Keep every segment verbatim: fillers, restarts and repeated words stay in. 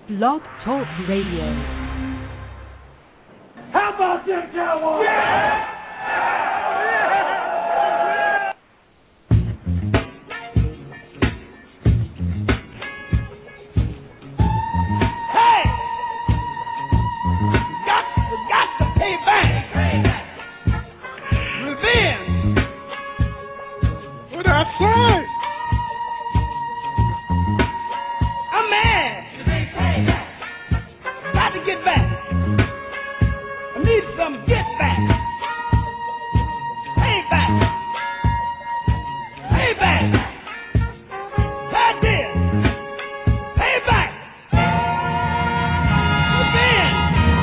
Blog Talk Radio. How about them Cowboys? Yeah! Hey! Got to, got to pay back. Revenge. What I say? I'm mad. Got to get back. I need some get back. Pay back. Pay back. Right there. Pay back. Revenge.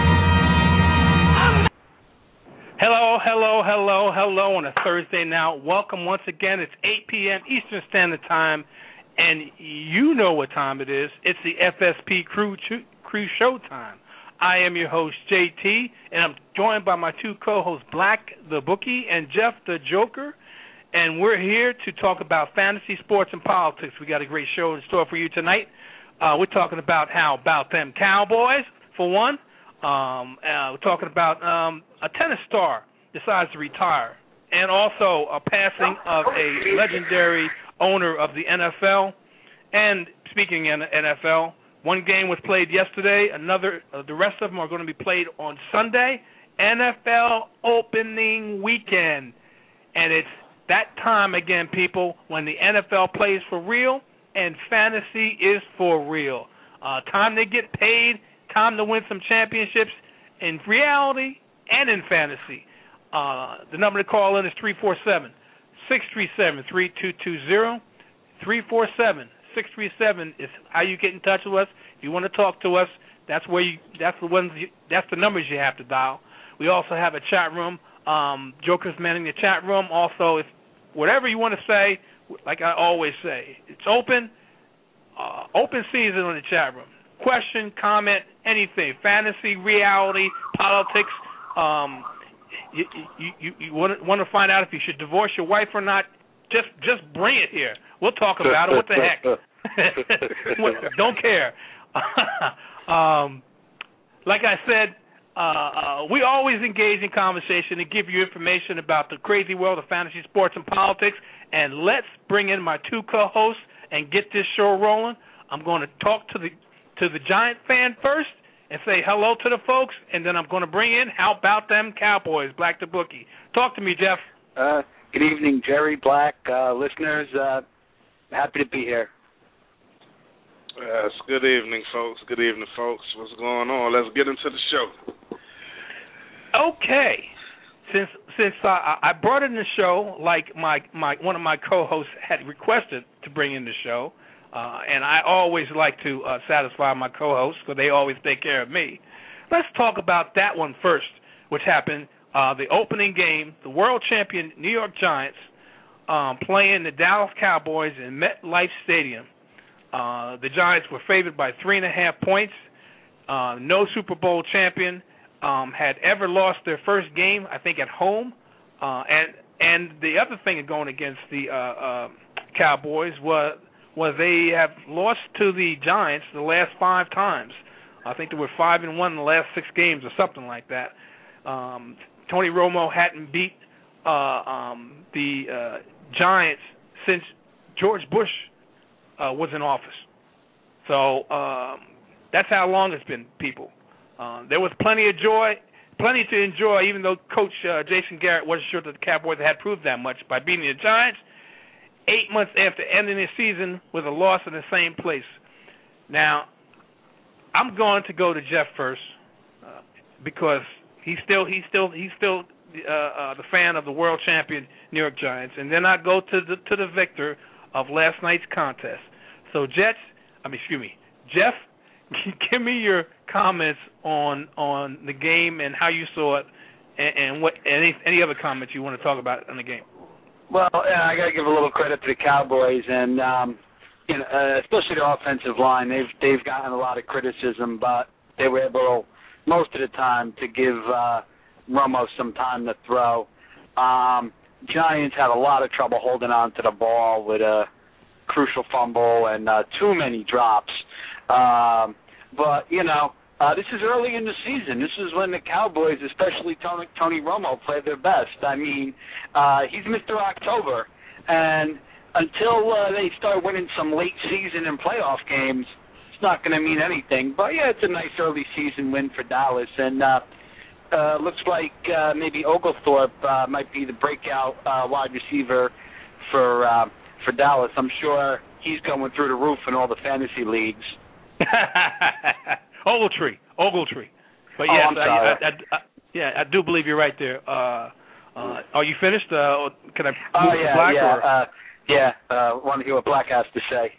I'm mad. Hello, hello, hello, hello on a Thursday now. Welcome once again. It's eight p.m. Eastern Standard Time, and you know what time it is. It's the F S P Crew, Crew Show time. I am your host, J T, and I'm joined by my two co-hosts, Black the Bookie and Jeff the Joker, and we're here to talk about fantasy, sports, and politics. We got a great show in store for you tonight. Uh, we're talking about how about them Cowboys, for one. Um, uh, we're talking about um, a tennis star decides to retire, and also a passing of a legendary owner of the N F L. And speaking in the N F L, one game was played yesterday. Another, uh, the rest of them are going to be played on Sunday. N F L opening weekend, and it's that time again, people, when the N F L plays for real and fantasy is for real. Uh, time to get paid. Time to win some championships in reality and in fantasy. Uh, the number to call in is three four seven, six three seven, three two two zero. three four seven, six three seven is how you get in touch with us. If you want to talk to us, that's where you. That's the ones. You, that's the numbers you have to dial. We also have a chat room. Um, Joker's manning the chat room. Also, if whatever you want to say, like I always say, it's open. Uh, open season on the chat room. Question, comment, anything. Fantasy, reality, politics. Um, you you, you, you want to want to find out if you should divorce your wife or not? Just just bring it here. We'll talk about it. What the heck? Don't care. um, like I said, uh, uh, we always engage in conversation and give you information about the crazy world of fantasy, sports, and politics. And let's bring in my two co-hosts and get this show rolling. I'm going to talk to the to the Giant fan first and say hello to the folks, and then I'm going to bring in how about them Cowboys, Black the Bookie. Talk to me, Jeff. Uh, good evening, Jerry, Black, uh, listeners. Uh, happy to be here. Yes, good evening, folks. Good evening, folks. What's going on? Let's get into the show. Okay. Since since I, I brought in the show like my, my one of my co-hosts had requested to bring in the show, Uh, and I always like to uh, satisfy my co-hosts because they always take care of me. Let's talk about that one first, which happened, uh, the opening game, the world champion New York Giants um, playing the Dallas Cowboys in MetLife Stadium. Uh, the Giants were favored by three and a half points. Uh, no Super Bowl champion um, had ever lost their first game, I think, at home. Uh, and and the other thing going against the uh, uh, Cowboys was was they have lost to the Giants the last five times. I think they were five and one in the last six games or something like that. Um, Tony Romo hadn't beat uh, um, the uh, Giants since George Bush uh, was in office. So um, that's how long it's been, people. Uh, there was plenty of joy, plenty to enjoy, even though Coach uh, Jason Garrett wasn't sure that the Cowboys had proved that much by beating the Giants. Eight months after ending the season with a loss in the same place. Now, I'm going to go to Jeff first uh, because he's still he's still he's still uh, uh, the fan of the world champion New York Giants, and then I go to the to the victor of last night's contest. So, Jets, I mean, excuse me, Jeff, give me your comments on on the game and how you saw it, and, and what any any other comments you want to talk about on the game. Well, yeah, I got to give a little credit to the Cowboys, and um, you know, uh, especially the offensive line. They've they've gotten a lot of criticism, but they were able most of the time to give uh, Romo some time to throw. Um, Giants had a lot of trouble holding on to the ball with a crucial fumble and uh, too many drops. Um, But, you know, uh, this is early in the season. This is when the Cowboys, especially Tony, Tony Romo, play their best. I mean, uh, he's Mister October, and until uh, they start winning some late season and playoff games, it's not going to mean anything. But, yeah, it's a nice early season win for Dallas. And uh, uh, looks like uh, maybe Oglethorpe uh, might be the breakout uh, wide receiver for uh, for Dallas. I'm sure he's going through the roof in all the fantasy leagues. Ogletree, Ogletree. But oh, yes, I'm sorry. I, I, I, I, yeah, I do believe you're right there. Uh, uh, are you finished? Uh, can I move oh, to yeah, Black? Yeah, or? uh, yeah. Uh, want to hear what Black has to say?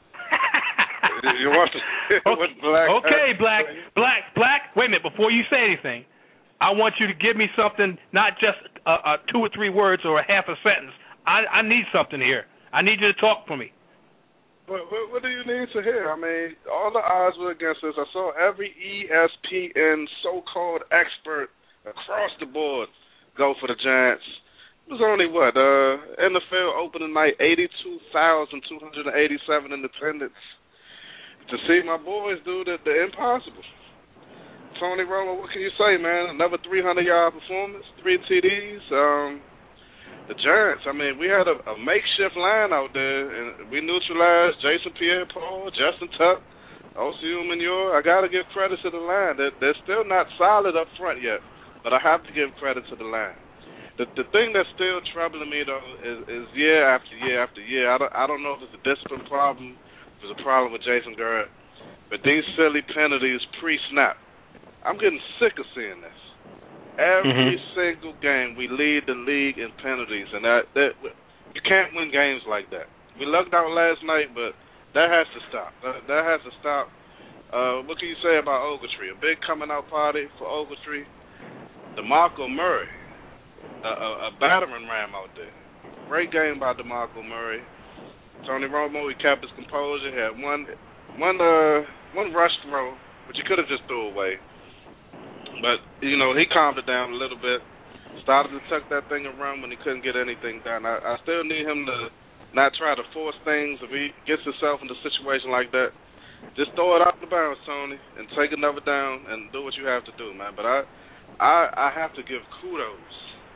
You want to hear okay, what Black? Okay, Black, Black, Black. Wait a minute. Before you say anything, I want you to give me something, not just uh, uh, two or three words or a half a sentence. I, I need something here. I need you to talk for me. What, what, what do you need to hear? I mean, all the odds were against us. I saw every E S P N so-called expert across the board go for the Giants. It was only, what, uh, N F L opening night, eighty-two thousand two hundred eighty-seven in attendance. To see my boys do the, the impossible. Tony Romo, what can you say, man? Another three hundred yard performance, three T Ds. Um... The Giants, I mean, we had a, a makeshift line out there, and we neutralized Jason Pierre-Paul, Justin Tuck, Osi Umenyiora. I got to give credit to the line. They're, they're still not solid up front yet, but I have to give credit to the line. The the thing that's still troubling me, though, is, is year after year after year. I don't, I don't know if it's a discipline problem, if it's a problem with Jason Garrett, but these silly penalties pre-snap, I'm getting sick of seeing this. Every mm-hmm. single game, we lead the league in penalties, and that, that you can't win games like that. We lucked out last night, but that has to stop. That, that has to stop. Uh, what can you say about Ogletree? A big coming-out party for Ogletree. DeMarco Murray, a, a, a battering ram out there. Great game by DeMarco Murray. Tony Romo, he kept his composure. He had one, one, uh, one rush throw, which he could have just threw away. But, you know, he calmed it down a little bit, started to tuck that thing around when he couldn't get anything done. I, I still need him to not try to force things. If he gets himself in a situation like that, just throw it out the bounds, Tony, and take another down and do what you have to do, man. But I I, I have to give kudos.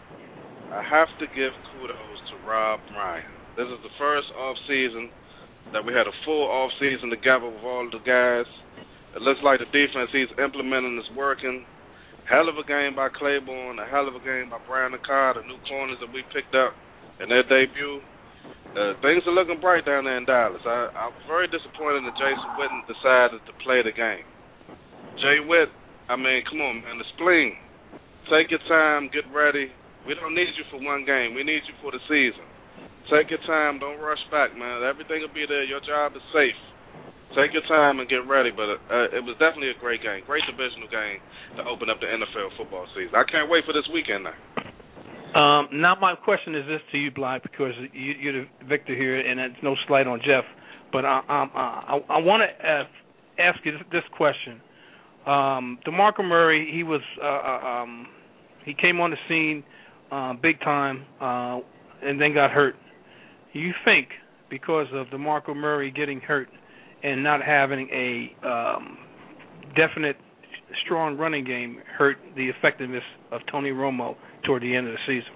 I have to give kudos to Rob Ryan. This is the first off-season that we had a full off-season together with all the guys. It looks like the defense he's implementing is working. Hell of a game by Claiborne, a hell of a game by Brandon Carr, the new corners that we picked up in their debut. Uh, things are looking bright down there in Dallas. I, I'm very disappointed that Jason Witten decided to play the game. Jay Witt, I mean, come on, man, the spleen. Take your time, get ready. We don't need you for one game. We need you for the season. Take your time. Don't rush back, man. Everything will be there. Your job is safe. Take your time and get ready, but uh, it was definitely a great game, great divisional game to open up the N F L football season. I can't wait for this weekend now. Um, now my question is this to you, Black, because you, you're the victor here, and it's no slight on Jeff, but I, um, I, I want to uh, ask you this, this question. Um, DeMarco Murray, he was uh, um, he came on the scene uh, big time uh, and then got hurt. You think because of DeMarco Murray getting hurt and not having a um, definite, strong running game hurt the effectiveness of Tony Romo toward the end of the season?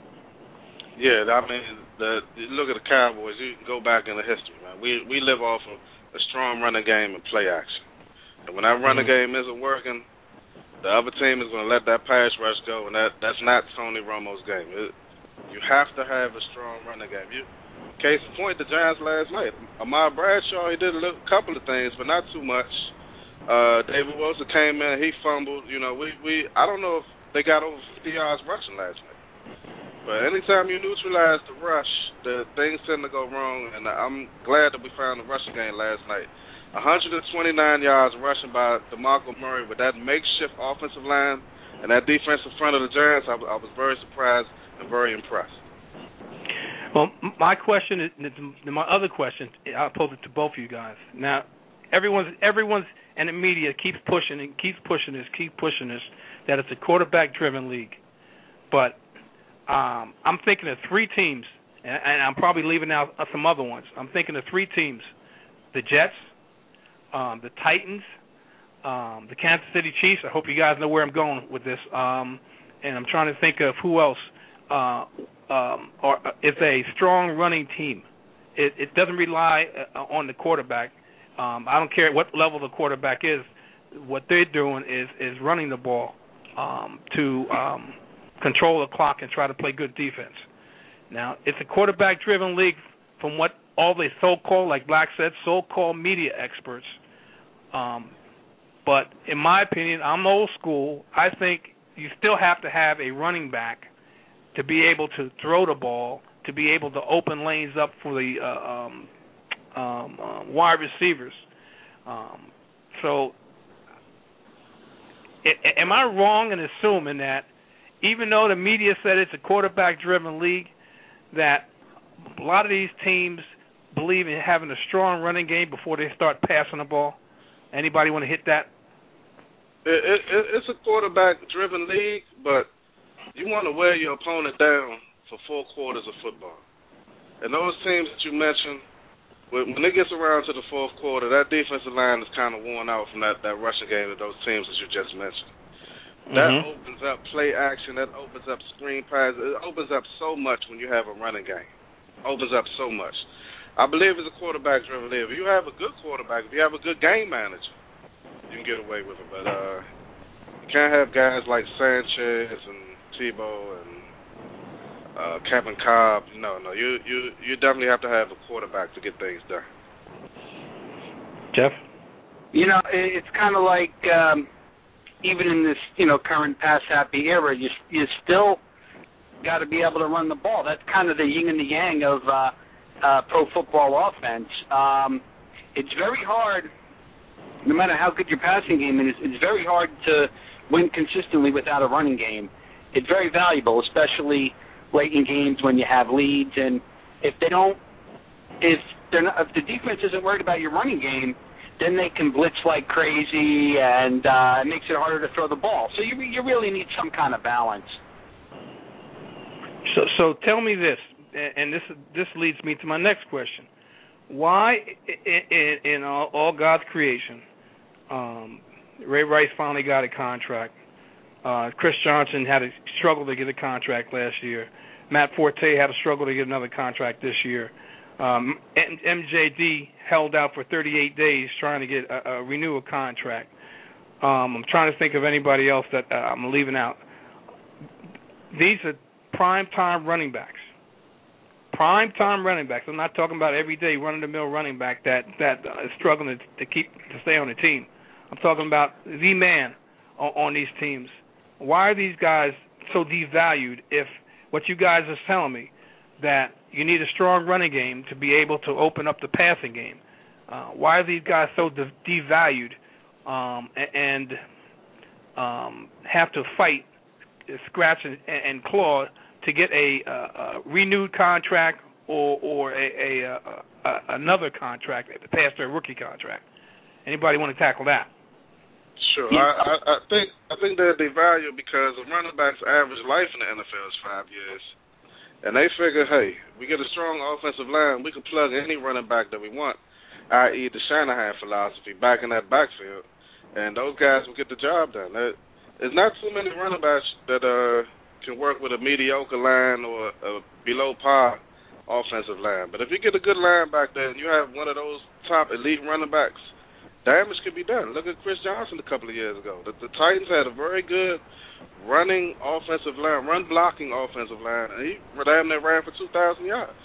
Yeah, I mean, the, you look at the Cowboys, you can go back in the history, man. We we live off of a strong running game and play action. And when that running mm-hmm. game isn't working, the other team is going to let that pass rush go, and that, that's not Tony Romo's game. It, you have to have a strong running game. You, Case in point, the Giants last night. Ahmad Bradshaw, he did a little, couple of things, but not too much. Uh, David Wilson came in, he fumbled. You know, we, we I don't know if they got over fifty yards rushing last night. But anytime you neutralize the rush, the things tend to go wrong, and I'm glad that we found the rushing game last night. one hundred twenty-nine yards rushing by DeMarco Murray with that makeshift offensive line and that defense in front of the Giants. I, I was very surprised and very impressed. Well, my question is, my other question, I'll pose it to both of you guys. Now, everyone's, everyone's, and the media keeps pushing and keeps pushing this, keep pushing this, that it's a quarterback-driven league. But um, I'm thinking of three teams, and, and I'm probably leaving out some other ones. I'm thinking of three teams: the Jets, um, the Titans, um, the Kansas City Chiefs. I hope you guys know where I'm going with this. Um, and I'm trying to think of who else uh, um, or is a strong running team. It, it doesn't rely on the quarterback. Um, I don't care what level the quarterback is. What they're doing is is running the ball um, to um, control the clock and try to play good defense. Now, it's a quarterback-driven league from what all the so-called, like Black said, so-called media experts. Um, but in my opinion, I'm old school. I think you still have to have a running back to be able to throw the ball, to be able to open lanes up for the uh, um, um, uh, wide receivers. Um, so, I- am I wrong in assuming that even though the media said it's a quarterback-driven league, that a lot of these teams believe in having a strong running game before they start passing the ball? Anybody want to hit that? It, it, it's a quarterback-driven league, but you want to wear your opponent down for four quarters of football. And those teams that you mentioned, when, when it gets around to the fourth quarter, that defensive line is kind of worn out from that, that rushing game of those teams that you just mentioned. That mm-hmm. opens up play action. That opens up screen passes. It opens up so much when you have a running game. It opens up so much. I believe it's a quarterback-driven league. If you have a good quarterback, if you have a good game manager, you can get away with it. But uh, you can't have guys like Sanchez and Tebow and uh, Kevin Cobb. No, no. You, you, you definitely have to have a quarterback to get things done. Jeff? You know, it's kind of like... Um, even in this, you know, current pass-happy era, you you still got to be able to run the ball. That's kind of the yin and the yang of uh, uh, pro football offense. Um, it's very hard, no matter how good your passing game is, it's very hard to win consistently without a running game. It's very valuable, especially late in games when you have leads. And if they don't, if they're not, if the defense isn't worried about your running game, then they can blitz like crazy, and uh, it makes it harder to throw the ball. So you you really need some kind of balance. So so tell me this, and this this leads me to my next question: why, in, in all, all God's creation, um, Ray Rice finally got a contract. Uh, Chris Johnson had a struggle to get a contract last year. Matt Forte had a struggle to get another contract this year. Um, M J D held out for thirty-eight days trying to get a, a renew a contract. Um, I'm trying to think of anybody else that uh, I'm leaving out. These are prime-time running backs. Prime-time running backs. I'm not talking about everyday run-of-the-mill running back that, that uh, is struggling to, to keep to stay on the team. I'm talking about the man on, on these teams. Why are these guys so devalued if what you guys are telling me, that you need a strong running game to be able to open up the passing game? Uh, why are these guys so de- devalued um, and um, have to fight, scratch, and, and claw to get a, uh, a renewed contract or, or a, a, a, a another contract past their rookie contract? Anybody want to tackle that? Sure. Yeah. I, I, I think I think they're devalued because the running back's average life in the N F L is five years. And they figure, hey, we get a strong offensive line, we can plug any running back that we want, that is the Shanahan philosophy, back in that backfield, and those guys will get the job done. There's not too many running backs that uh, can work with a mediocre line or a below par offensive line. But if you get a good line back there and you have one of those top elite running backs, damage can be done. Look at Chris Johnson a couple of years ago. The, the Titans had a very good running offensive line, run blocking offensive line, and he damn near ran for two thousand yards.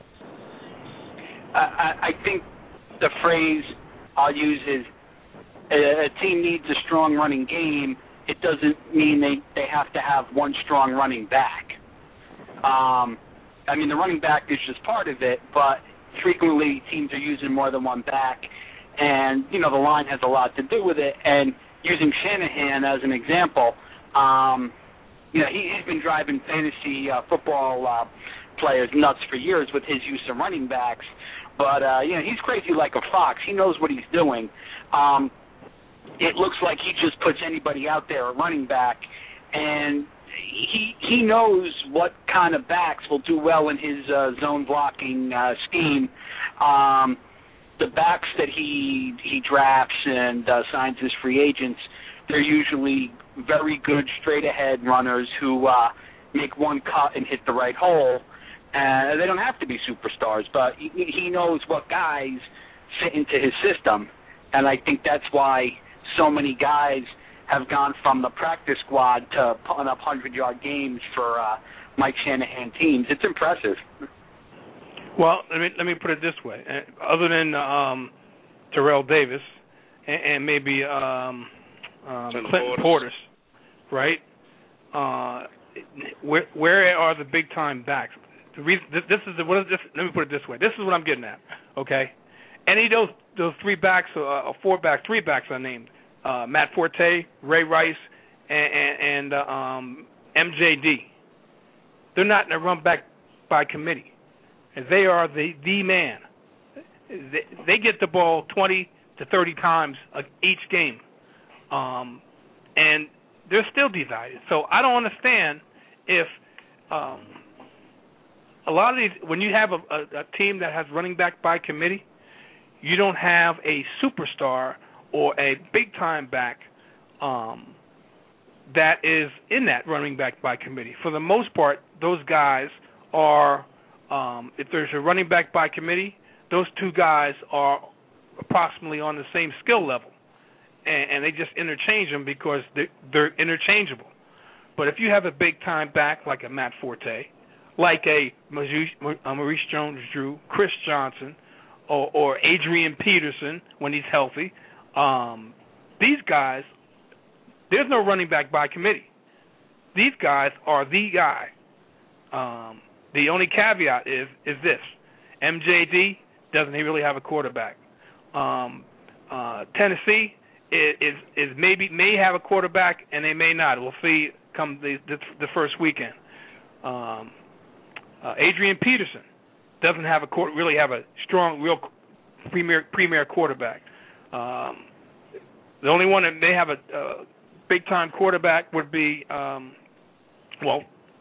I, I think the phrase I'll use is a, a team needs a strong running game. It doesn't mean they, they have to have one strong running back. Um, I mean, the running back is just part of it, but frequently teams are using more than one back, and, you know, the line has a lot to do with it. And using Shanahan as an example, Um, you know, he, he's been driving fantasy uh, football uh, players nuts for years with his use of running backs. But, uh, you know, he's crazy like a fox. He knows what he's doing. Um, it looks like he just puts anybody out there, a running back, and he he knows what kind of backs will do well in his uh, zone blocking uh, scheme. Um, the backs that he he drafts and uh, signs as free agents, they're usually very good straight-ahead runners who uh, make one cut and hit the right hole. And they don't have to be superstars, but he, he knows what guys fit into his system. And I think that's why so many guys have gone from the practice squad to putting up hundred-yard games for uh, Mike Shanahan teams. It's impressive. Well, let me let me put it this way. Other than um, Terrell Davis and, and maybe um, um, Clinton Portis, right? Uh, where where are the big-time backs? The reason, this, this is the, what is this, let me put it this way. This is what I'm getting at. Okay, any of those those three backs, uh, four backs, three backs I named. Uh, Matt Forte, Ray Rice, and, and, and uh, um, M J D. They're not in a run back by committee. And they are the, the man. They, they get the ball twenty to thirty times each game. Um, and they're still divided. So I don't understand if um, a lot of these, when you have a, a, a team that has running back by committee, you don't have a superstar or a big-time back um, that is in that running back by committee. For the most part, those guys are, um, if there's a running back by committee, those two guys are approximately on the same skill level, and, and they just interchange them because they're, they're interchangeable. But if you have a big-time back like a Matt Forte, like a Maurice Jones-Drew, Chris Johnson, or, or Adrian Peterson when he's healthy, Um, these guys, there's no running back by committee. These guys are the guy. Um, the only caveat is is this: M J D doesn't really have a quarterback. Um, uh, Tennessee is, is is maybe may have a quarterback and they may not. We'll see come the the, the first weekend. Um, uh, Adrian Peterson doesn't have a really have a strong, real premier premier quarterback. Um, the only one that may have a uh, big-time quarterback would be, um, well,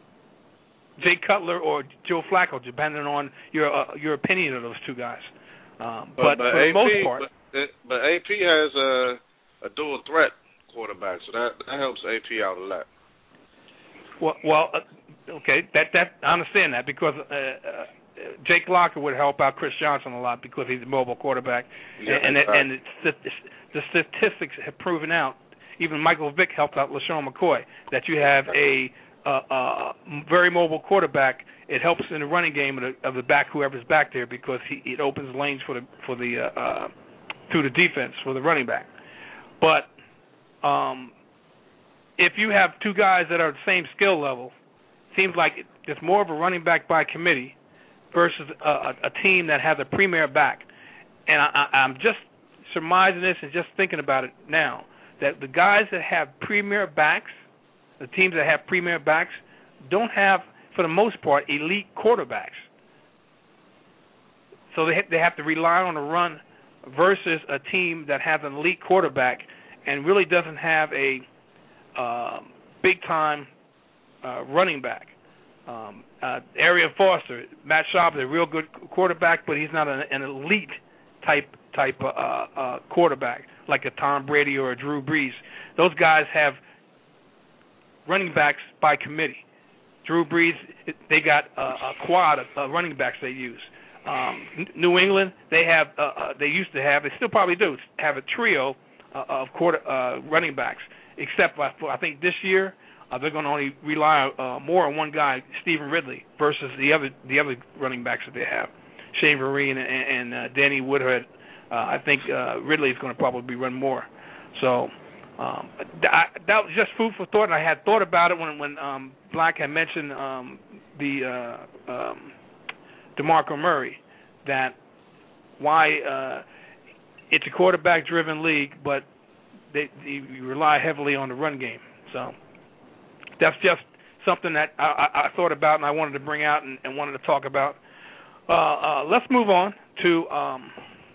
Jay Cutler or Joe Flacco, depending on your uh, your opinion of those two guys. Um, but, but, but for A P, the most part, but, but A P has a, a dual threat quarterback, so that, that helps A P out a lot. Well, well, uh, okay, that that I understand that because. Uh, uh, Jake Locker would help out Chris Johnson a lot because he's a mobile quarterback, yeah, and right. and, and it's, the statistics have proven out. Even Michael Vick helped out LaShawn McCoy that you have a, a, a very mobile quarterback. It helps in the running game of the, of the back, whoever's back there, because he it opens lanes for the for the uh, uh, through the defense for the running back. But um, if you have two guys that are the same skill level, seems like it's more of a running back by committee versus a, a team that has a premier back. And I, I, I'm just surmising this and just thinking about it now, that the guys that have premier backs, the teams that have premier backs, don't have, for the most part, elite quarterbacks. So they, they have to rely on a run versus a team that has an elite quarterback and really doesn't have a uh, big-time uh, running back. Um, uh, Arian Foster, Matt Schaub is a real good quarterback, but he's not an, an elite type type uh, uh, quarterback like a Tom Brady or a Drew Brees. Those guys have running backs by committee. Drew Brees, they got a, a quad of uh, running backs they use. Um, New England, they have uh, uh, they used to have, they still probably do, have a trio uh, of quarter uh, running backs. Except for, I think this year. Uh, they're going to only rely uh, more on one guy, Stephen Ridley, versus the other the other running backs that they have, Shane Vereen and, and uh, Danny Woodhead. Uh, I think uh, Ridley is going to probably run more. So um, I, that was just food for thought, and I had thought about it when when um, Black had mentioned um, the uh, um, DeMarco Murray, that why uh, it's a quarterback-driven league, but they, they rely heavily on the run game. So. That's just something that I, I, I thought about and I wanted to bring out and, and wanted to talk about. Uh, uh, let's move on to um,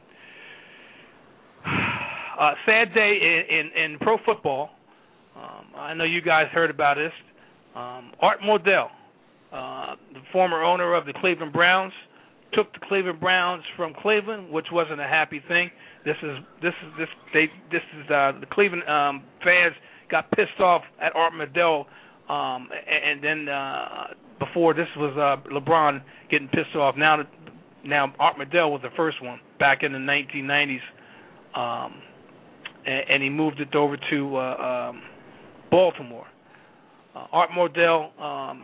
a sad day in, in, in pro football. Um, I know you guys heard about this. Um, Art Modell, uh, the former owner of the Cleveland Browns, took the Cleveland Browns from Cleveland, which wasn't a happy thing. This is this is this they this is uh, the Cleveland um, fans got pissed off at Art Modell, um, and, and then uh, before this was uh, LeBron getting pissed off. Now now Art Modell was the first one back in the nineteen nineties, um, and, and he moved it over to uh, um, Baltimore. Uh, Art Modell um,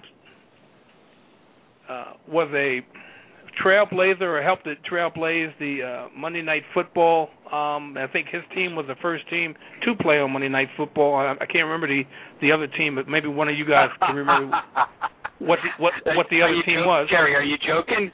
uh, was a trailblazer, or helped to trailblaze the uh, Monday Night Football. Um, I think his team was the first team to play on Monday Night Football. I, I can't remember the, the other team, but maybe one of you guys can remember what the, what what the other team joking, was. Jerry, are you joking?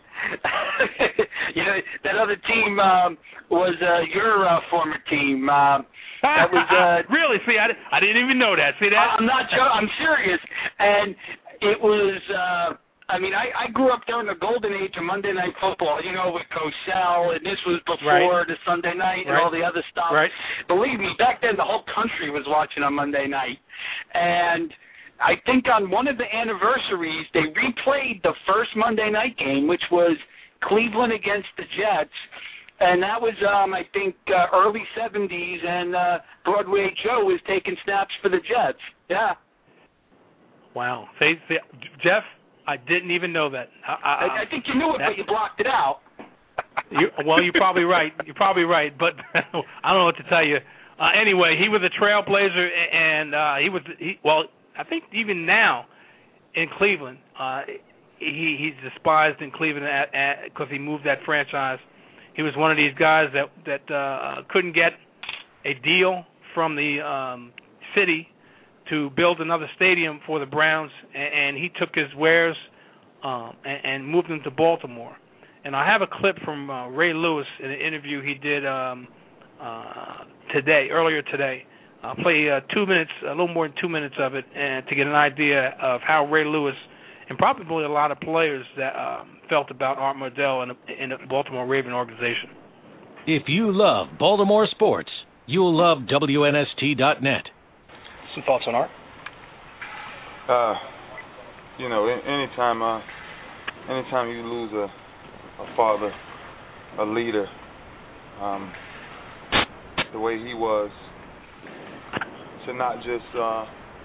You know, that other team um, was uh, your uh, former team. Uh, that was uh, really. See, I, I didn't even know that. See that? I'm not joking. I'm serious, and it was. Uh, I mean, I, I grew up during the golden age of Monday Night Football, you know, with Cosell, and this was before right. the Sunday night and right. all the other stuff. Right. Believe me, back then the whole country was watching on Monday night. And I think on one of the anniversaries, they replayed the first Monday night game, which was Cleveland against the Jets. And that was, um, I think, uh, early seventies, and uh, Broadway Joe was taking snaps for the Jets. Yeah. Wow. See, see, Jeff? I didn't even know that. I, I, I think you knew it, that, but you blocked it out. you, well, you're probably right. You're probably right, but I don't know what to tell you. Uh, anyway, he was a trailblazer, and uh, he was. He, well, I think even now in Cleveland, uh, he he's despised in Cleveland because he moved that franchise. He was one of these guys that that uh, couldn't get a deal from the um, city to build another stadium for the Browns, and, and he took his wares um, and, and moved them to Baltimore. And I have a clip from uh, Ray Lewis in an interview he did um, uh, today, earlier today. I'll play uh, two minutes, a little more than two minutes of it, and to get an idea of how Ray Lewis and probably a lot of players that um, felt about Art Modell and the, and the Baltimore Raven organization. If you love Baltimore sports, you'll love W N S T dot net. Some thoughts on Art? Uh, you know, anytime, uh, anytime you lose a, a father, a leader, um, the way he was, to not just, uh,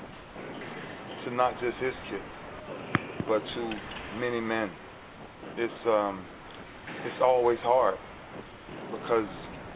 to not just his kid, but to many men, it's um, it's always hard, because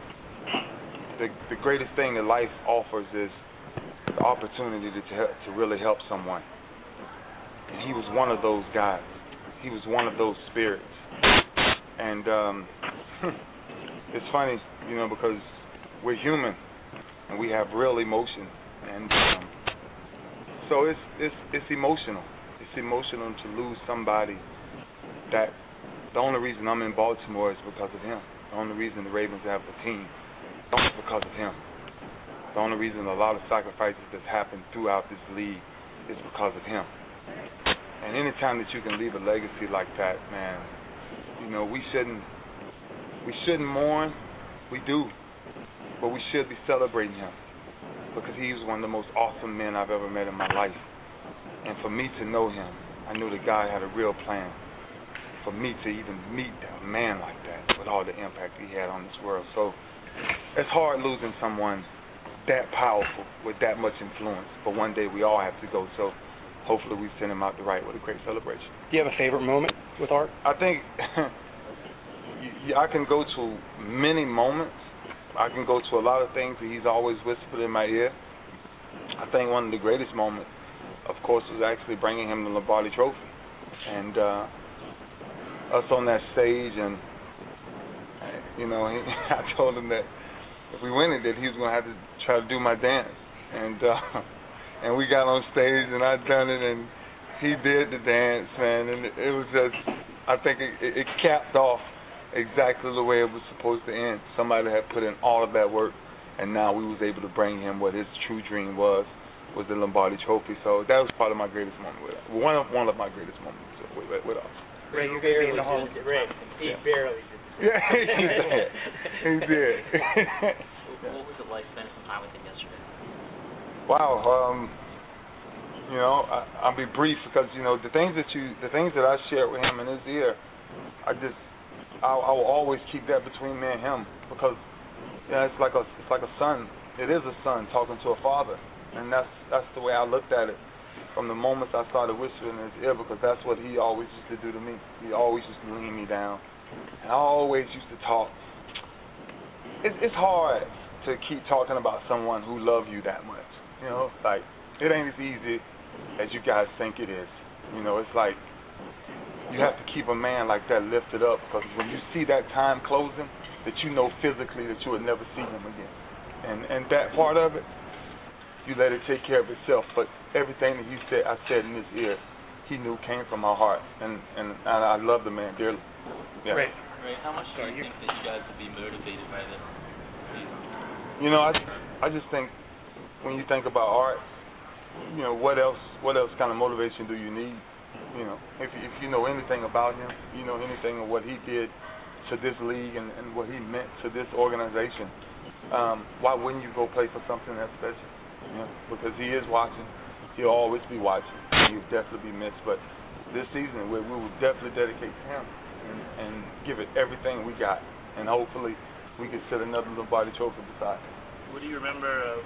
the the greatest thing that life offers is the opportunity to to really help someone. And he was one of those guys. He was one of those spirits. And um, it's funny, you know, because we're human and we have real emotion. And um, so it's it's it's emotional. It's emotional to lose somebody that the only reason I'm in Baltimore is because of him. The only reason the Ravens have a team is because of him. The only reason a lot of sacrifices that's happened throughout this league is because of him. And anytime that you can leave a legacy like that, man, you know, we shouldn't we shouldn't mourn. We do. But we should be celebrating him, because he was one of the most awesome men I've ever met in my life. And for me to know him, I knew the guy had a real plan. For me to even meet a man like that with all the impact he had on this world. So it's hard losing someone that powerful with that much influence, but one day we all have to go, so hopefully we send him out the right with a great celebration. Do you have a favorite moment with Art? I think I can go to many moments. I can go to a lot of things that he's always whispered in my ear. I think one of the greatest moments, of course, was actually bringing him the Lombardi Trophy, and uh, us on that stage, and you know, he, I told him that if we win it, that he was going to have to try to do my dance. And uh, and we got on stage, and I done it, and he did the dance, man. And it, it was just, I think it, it, it capped off exactly the way it was supposed to end. Somebody had put in all of that work, and now we was able to bring him what his true dream was, was the Lombardi Trophy. So that was part of my greatest moment with it. One of, one of my greatest moments with, with, with us. Ray, you barely did. Ray, he yeah. barely did. Yeah, he did. He did. What was it like spending some time with him yesterday? Wow. Um, you know, I, I'll be brief, because you know the things that you, the things that I shared with him in his ear, I just, I, I will always keep that between me and him because yeah, it's like a it's like a son. It is a son talking to a father, and that's that's the way I looked at it from the moments I started whispering in his ear because that's what he always used to do to me. He always used to lean me down, and I always used to talk. It's it's hard to keep talking about someone who loves you that much. You know, like it ain't as easy as you guys think it is. You know, it's like you have to keep a man like that lifted up because when you see that time closing, that you know physically that you would never see him again. And and that part of it, you let it take care of itself. But everything that he said, I said in his ear, he knew came from my heart. And, and, and I love the man dearly. Yeah. Right. Right. How much do you think that you guys would be motivated by this? You know, I, I just think when you think about Art, you know, what else what else kind of motivation do you need? You know, if if you know anything about him, you know anything of what he did to this league and, and what he meant to this organization, um, why wouldn't you go play for something that special? You know, because he is watching. He'll always be watching. He'll definitely be missed. But this season, we, we will definitely dedicate to him and, and give it everything we got. And hopefully we can set another Lombardi Trophy beside him. What do you remember of?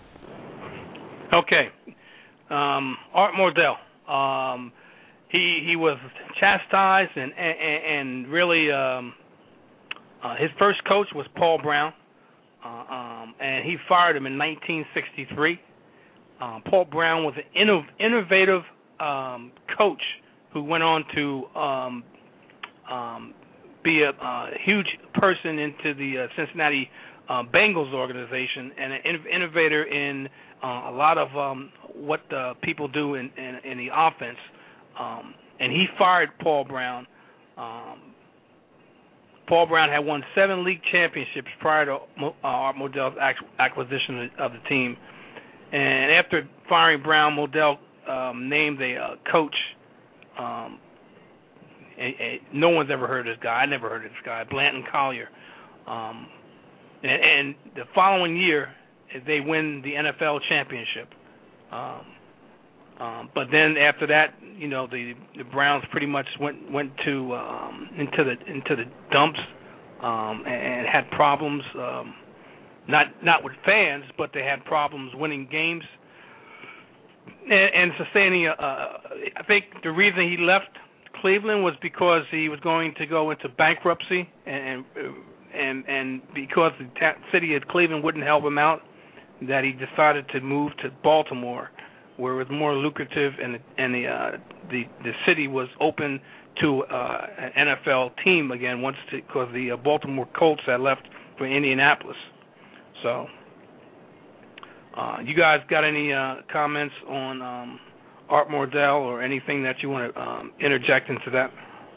Okay. Um, Art Modell. Um, he he was chastised and and, and really um, uh, his first coach was Paul Brown, uh, um, and he fired him in nineteen sixty-three. Um, Paul Brown was an innov- innovative um, coach who went on to um, um, be a, a huge person into the uh, Cincinnati uh, Bengals organization and an in- innovator in uh, a lot of um, what uh, people do in, in, in the offense. Um, and he fired Paul Brown. Um, Paul Brown had won seven league championships prior to uh, Art Modell's acquisition of the team. And after firing Brown, Modell um, named a uh, coach. Um, and, and no one's ever heard of this guy. I never heard of this guy, Blanton Collier. Um, and, and the following year, they win the N F L championship. Um, um, but then after that, you know, the, the Browns pretty much went went to um, into the into the dumps um, and, and had problems. Um, Not not with fans, but they had problems winning games and, and sustaining. A, uh, I think the reason he left Cleveland was because he was going to go into bankruptcy, and and and because the ta- city of Cleveland wouldn't help him out, that he decided to move to Baltimore, where it was more lucrative, and and the uh, the the city was open to uh, an N F L team again once because the uh, Baltimore Colts had left for Indianapolis. So, uh, you guys got any uh, comments on um, Art Modell or anything that you want to um, interject into that?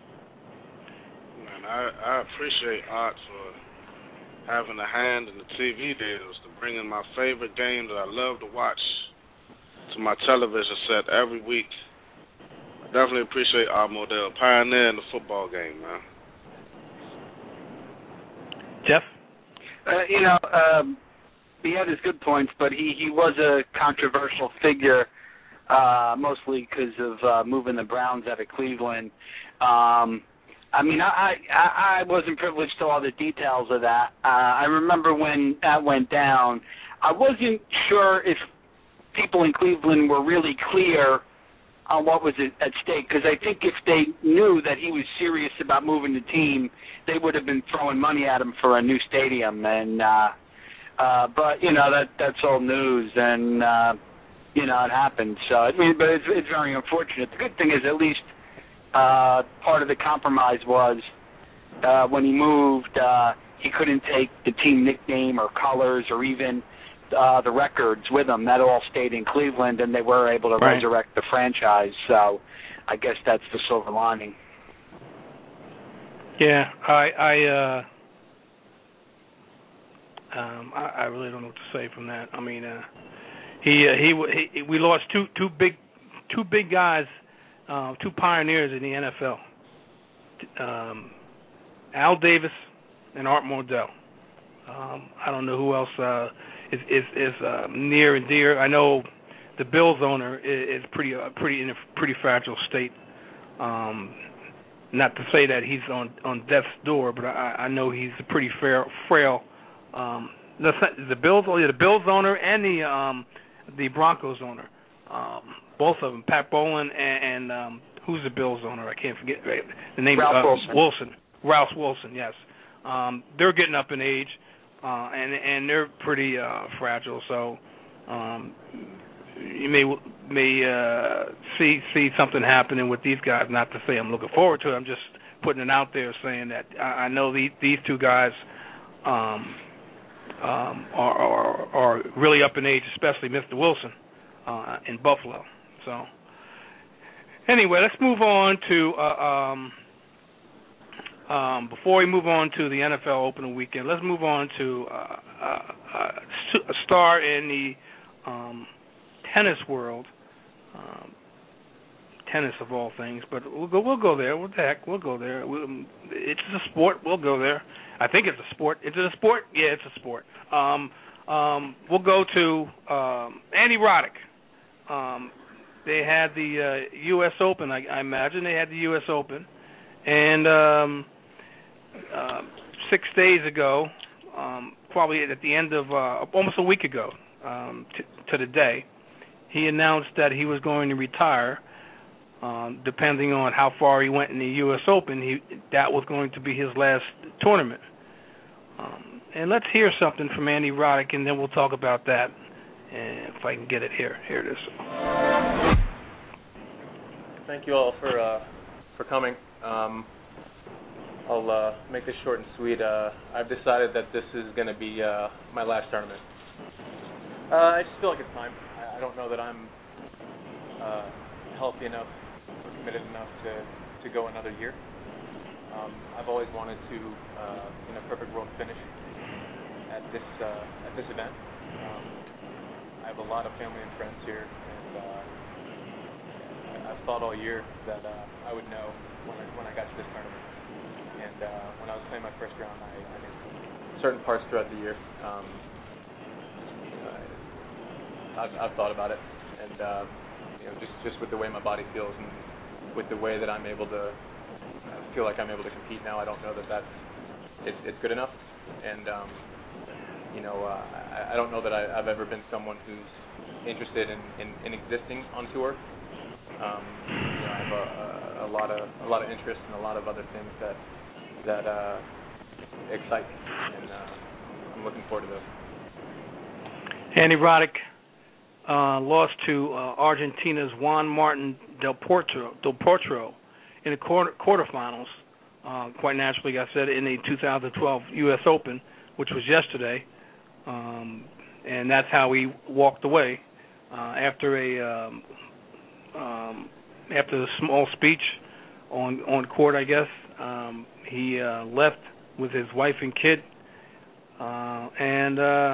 Man, I, I appreciate Art for having a hand in the T V deals, to bringing my favorite game that I love to watch to my television set every week. I definitely appreciate Art Modell, pioneer in the football game, man. Jeff? Uh, you know, um, he had his good points, but he, he was a controversial figure, uh, mostly because of uh, moving the Browns out of Cleveland. Um, I mean, I, I I wasn't privileged to all the details of that. Uh, I remember when that went down, I wasn't sure if people in Cleveland were really clear on what was at stake, because I think if they knew that he was serious about moving the team, they would have been throwing money at him for a new stadium. And uh, uh, but you know that that's old news, and uh, you know it happened. So I mean, but it's, it's very unfortunate. The good thing is at least uh, part of the compromise was uh, when he moved, uh, he couldn't take the team nickname or colors or even Uh, the records with them. That all stayed in Cleveland, and they were able to right. resurrect the franchise. So I guess that's the silver lining. Yeah, I I uh, um, I, I really don't know what to say from that. I mean, uh, he, uh, he he we lost two two big two big guys, uh, two pioneers in the N F L. Um, Al Davis and Art Modell. Um, I don't know who else uh, is is, is uh, near and dear. I know the Bills owner is, is pretty uh, pretty in a pretty fragile state. Um, not to say that he's on, on death's door, but I, I know he's a pretty frail. frail um, the, the Bills, oh yeah, the Bills owner and the um, the Broncos owner, um, both of them, Pat Bowlen and, and um, who's the Bills owner? I can't forget right, the name. Ralph uh, Wilson. Wilson. Ralph Wilson. Yes, um, they're getting up in age, uh, and and they're pretty uh, fragile. So um, you may may uh, see see something happening with these guys. Not to say I'm looking forward to it. I'm just putting it out there, saying that I, I know these these two guys. Um, Um, are, are are really up in age, especially Mister Wilson uh, in Buffalo. So, anyway, let's move on to uh, um, um, before we move on to the N F L opening weekend. Let's move on to uh, uh, a star in the um, tennis world, um, tennis of all things. But we'll go we'll go there. What the heck? We'll go there. We'll, it's a sport. We'll go there. I think it's a sport. Is it a sport? Yeah, it's a sport. Um, um, we'll go to um, Andy Roddick. Um, they had the uh, U S Open, I, I imagine. They had the U S Open. And um, uh, six days ago, um, probably at the end of, uh, almost a week ago um, t- to the day, he announced that he was going to retire. Um, depending on how far he went in the U S Open, he, that was going to be his last tournament. Um, and let's hear something from Andy Roddick, and then we'll talk about that. And if I can get it here, here it is. Thank you all for uh, for coming. Um, I'll uh, make this short and sweet. Uh, I've decided that this is going to be uh, my last tournament. Uh, I just feel like it's time. I, I don't know that I'm uh, healthy enough, committed enough to, to go another year. Um, I've always wanted to, uh, in a perfect world, finish at this uh, at this event. Um, I have a lot of family and friends here, and uh, I've thought all year that uh, I would know when I, when I got to this tournament. And uh, when I was playing my first round, I, I knew certain parts throughout the year. Um, I've, I've thought about it, and uh, you know, just just with the way my body feels and with the way that I'm able to I feel like I'm able to compete now, I don't know that that's it's, it's good enough. And um, you know, uh, I, I don't know that I, I've ever been someone who's interested in, in, in existing on tour. Um, you know, I have a, a, a lot of a lot of interest in a lot of other things that that uh, excite me, and uh, I'm looking forward to those. Andy Roddick uh, lost to uh, Argentina's Juan Martin Del Potro, Del Potro in the quarter, quarterfinals, uh, quite naturally, like I said, in the two thousand twelve U S Open, which was yesterday, um, and that's how he walked away uh, after a um, um, after a small speech on on court, I guess. Um, he uh, left with his wife and kid, uh, and uh,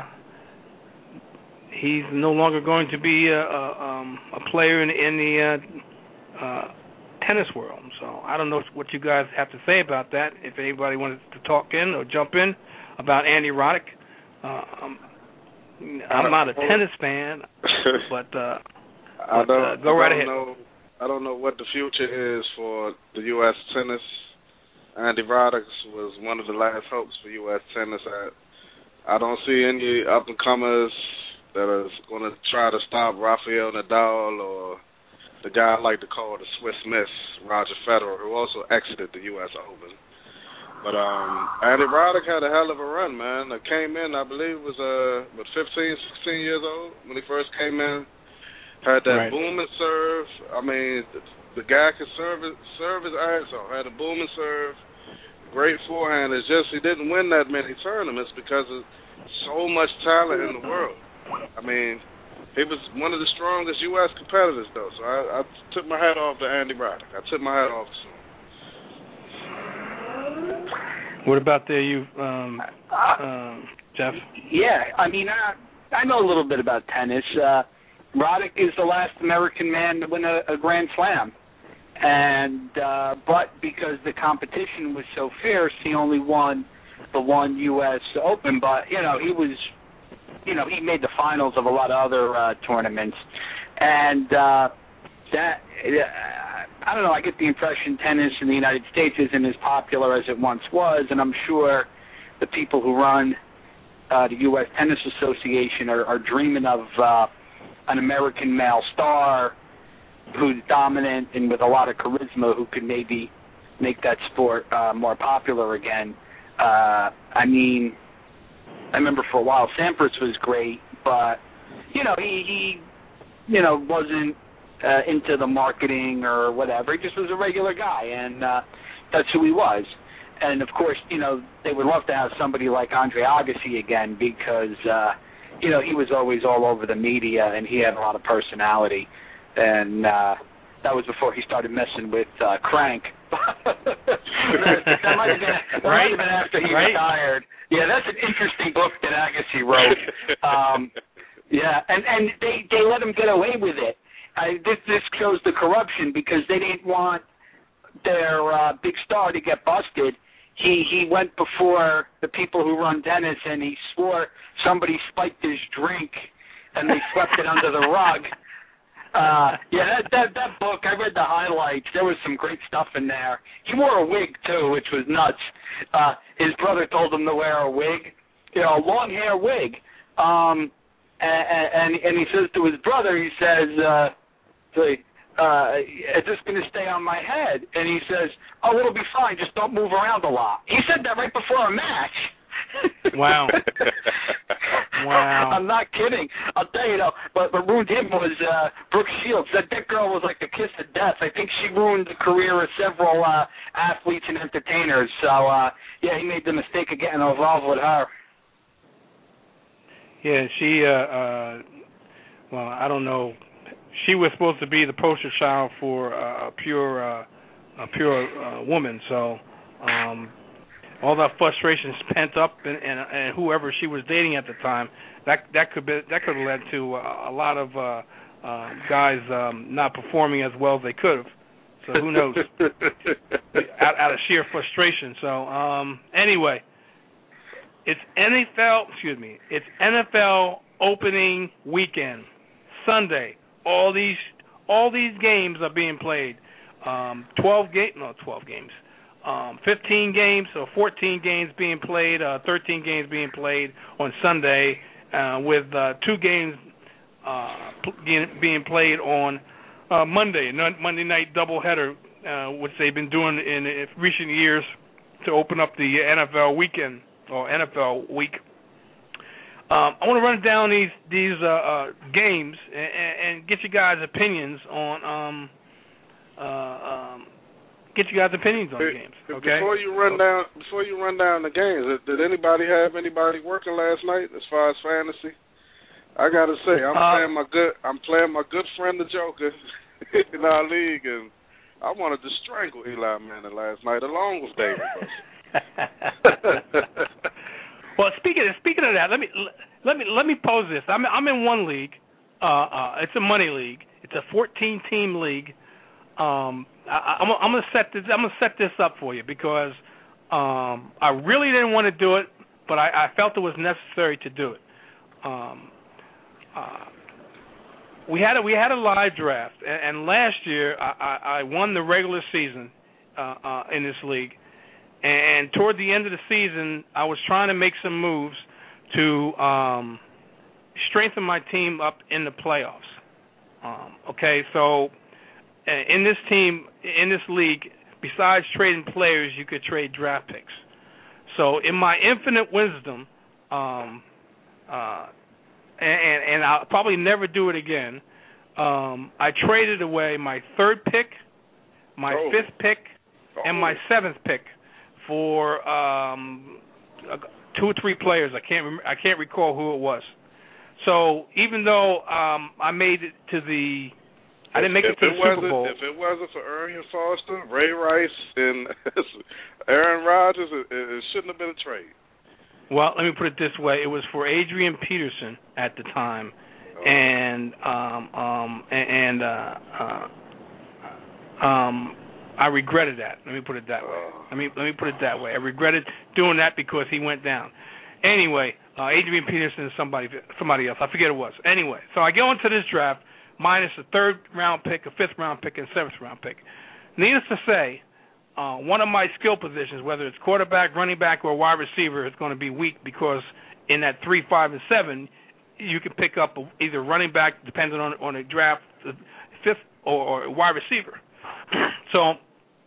he's no longer going to be a, a, um, a player in, in the uh, uh, tennis world. So I don't know what you guys have to say about that. If anybody wanted to talk in or jump in about Andy Roddick, uh, um, I'm not a tennis fan, but, uh, I but don't, uh, go I right don't ahead. Know, I don't know what the future is for the U S tennis. Andy Roddick was one of the last hopes for U S tennis. I, I don't see any up-and-comers that are going to try to stop Rafael Nadal or the guy I like to call the Swiss Miss, Roger Federer, who also exited the U S Open. But um, Andy Roddick had a hell of a run, man. I came in, I believe, was uh, what, fifteen, sixteen years old when he first came in. Had that Right. booming serve. I mean, the, the guy could serve, it, serve his ass off. Had a booming serve, great forehand. It's just he didn't win that many tournaments because of so much talent in the world. I mean, he was one of the strongest U S competitors, though. So I, I took my hat off to Andy Roddick. I took my hat off to him. What about there, you, um, um, Jeff? Yeah, I mean, I, I know a little bit about tennis. Uh, Roddick is the last American man to win a, a Grand Slam. And uh, but because the competition was so fierce, he only won the one U S Open. But, you know, he was, you know, he made the finals of a lot of other uh, tournaments. And uh, that, uh, I don't know, I get the impression tennis in the United States isn't as popular as it once was, and I'm sure the people who run uh, the U S Tennis Association are, are dreaming of uh, an American male star who's dominant and with a lot of charisma who could maybe make that sport uh, more popular again. Uh, I mean, I remember for a while Sampras was great, but, you know, he, he you know, wasn't uh, into the marketing or whatever. He just was a regular guy, and uh, that's who he was. And, of course, you know, they would love to have somebody like Andre Agassi again because, uh, you know, he was always all over the media, and he had a lot of personality. And uh, that was before he started messing with uh, Crank. that might have been, that might have been after he right. retired. Yeah, that's an interesting book that Agassi wrote. Um, yeah, and, and they, they let him get away with it. I, this, this shows the corruption because they didn't want their uh, big star to get busted. He he went before the people who run tennis, and he swore somebody spiked his drink, and they swept it under the rug. Uh, yeah, that, that that book, I read the highlights. There was some great stuff in there. He wore a wig, too, which was nuts. Uh, his brother told him to wear a wig, you know, a long hair wig. Um, and, and, and he says to his brother, he says, uh, uh, is this going to stay on my head? And he says, oh, it'll be fine. Just don't move around a lot. He said that right before a match. Wow. Wow. I'm not kidding. I'll tell you, though, what, what ruined him was uh, Brooke Shields. That, that girl was like the kiss of death. I think she ruined the career of several uh, athletes and entertainers. So, uh, yeah, he made the mistake of getting involved with her. Yeah, she, uh, uh, well, I don't know. She was supposed to be the poster child for uh, a pure, uh, a pure uh, woman. So, um, all that frustration pent up, and, and, and whoever she was dating at the time, that that could be that could have led to uh, a lot of uh, uh, guys um, not performing as well as they could have. So who knows? out, out of sheer frustration. So um, anyway, it's N F L. Excuse me. It's N F L opening weekend, Sunday. All these all these games are being played. Um, twelve game, no, twelve games. Um, fifteen games or fourteen games being played, uh, thirteen games being played on Sunday, uh, with uh, two games uh, being played on uh, Monday, Monday night doubleheader, uh, which they've been doing in, in recent years to open up the N F L weekend or N F L week. Um, I want to run down these these uh, uh, games and, and get you guys' opinions on. Um, uh, um, Get you guys' opinions on the games, okay? Before you run down, before you run down the games, did, did anybody have anybody working last night as far as fantasy? I gotta say, I'm uh, playing my good, I'm playing my good friend the Joker in our league, and I wanted to strangle Eli Manning last night along with David Russell. Well, speaking of, speaking of that, let me let me let me pose this. I'm I'm in one league. Uh, uh, it's a money league. It's a fourteen team league. Um, I, I'm, I'm gonna set this. I'm gonna set this up for you because um, I really didn't want to do it, but I, I felt it was necessary to do it. Um, uh, we had a we had a live draft, and, and last year I, I, I won the regular season uh, uh, in this league. And toward the end of the season, I was trying to make some moves to um, strengthen my team up in the playoffs. Um, okay, so. In this team, in this league, besides trading players, you could trade draft picks. So in my infinite wisdom, um, uh, and, and I'll probably never do it again, um, I traded away my third pick, my oh. fifth pick, oh. and my seventh pick for um, two or three players. I can't remember, I can't recall who it was. So even though um, I made it to the I didn't make if it to it the Super Bowl. If it wasn't for Arian Foster, Ray Rice, and Aaron Rodgers, it, it shouldn't have been a trade. Well, let me put it this way: it was for Adrian Peterson at the time, oh. and um, um, and uh, uh, um, I regretted that. Let me put it that way. Oh. Let me let me put it that way. I regretted doing that because he went down. Anyway, uh, Adrian Peterson is somebody somebody else. I forget who it was. Anyway, so I go into this draft. Minus a third round pick, a fifth round pick, and a seventh round pick. needless to say, uh, one of my skill positions, whether it's quarterback, running back, or wide receiver, is going to be weak because in that three, five, and seven, you can pick up either running back, depending on on a draft, fifth, or, or wide receiver. So,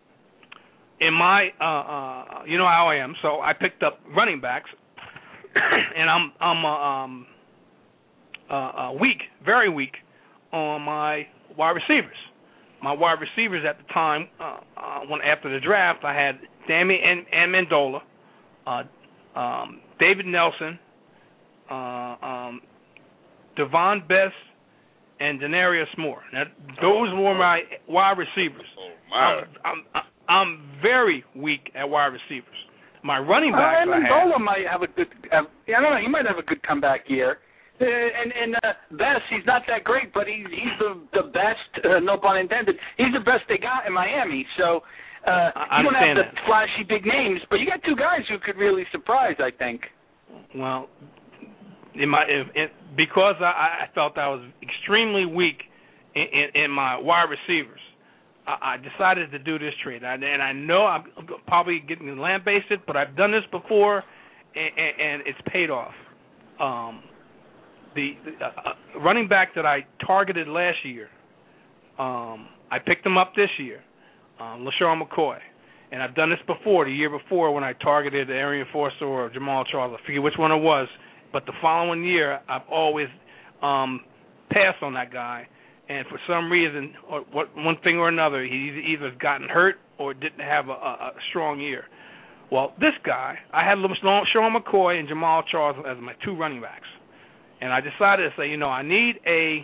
in my, uh, uh, you know how I am. So I picked up running backs, and I'm I'm uh, um, uh, uh, weak, very weak on my wide receivers. My wide receivers at the time, uh, uh, when after the draft, I had Dammy and Amendola, uh, um, David Nelson, uh, um, Devon Best, and Denarius Moore. Now, those were my wide receivers. Oh my! I'm, I'm, I'm very weak at wide receivers. My running backs, uh, I Amendola have. might have a good. Uh, I don't know. He might have a good comeback year. Uh, and and uh, Best, he's not that great, but he's he's the the best. Uh, no pun intended. He's the best they got in Miami. So uh, I you don't have the that. flashy big names, but you got two guys who could really surprise. I think. Well, in my in, in, because I, I felt I was extremely weak in, in, in my wide receivers, I, I decided to do this trade. I, and I know I'm probably getting lambasted, but I've done this before, and, and, and it's paid off. Um, The, the uh, running back that I targeted last year, um, I picked him up this year, um, LaShawn McCoy. And I've done this before, the year before when I targeted Arian Foster or Jamal Charles. I forget which one it was. But the following year, I've always um, passed on that guy. And for some reason, or what, one thing or another, he's either gotten hurt or didn't have a, a, a strong year. Well, this guy, I had LaShawn McCoy and Jamal Charles as my two running backs. And I decided to say, you know, I need a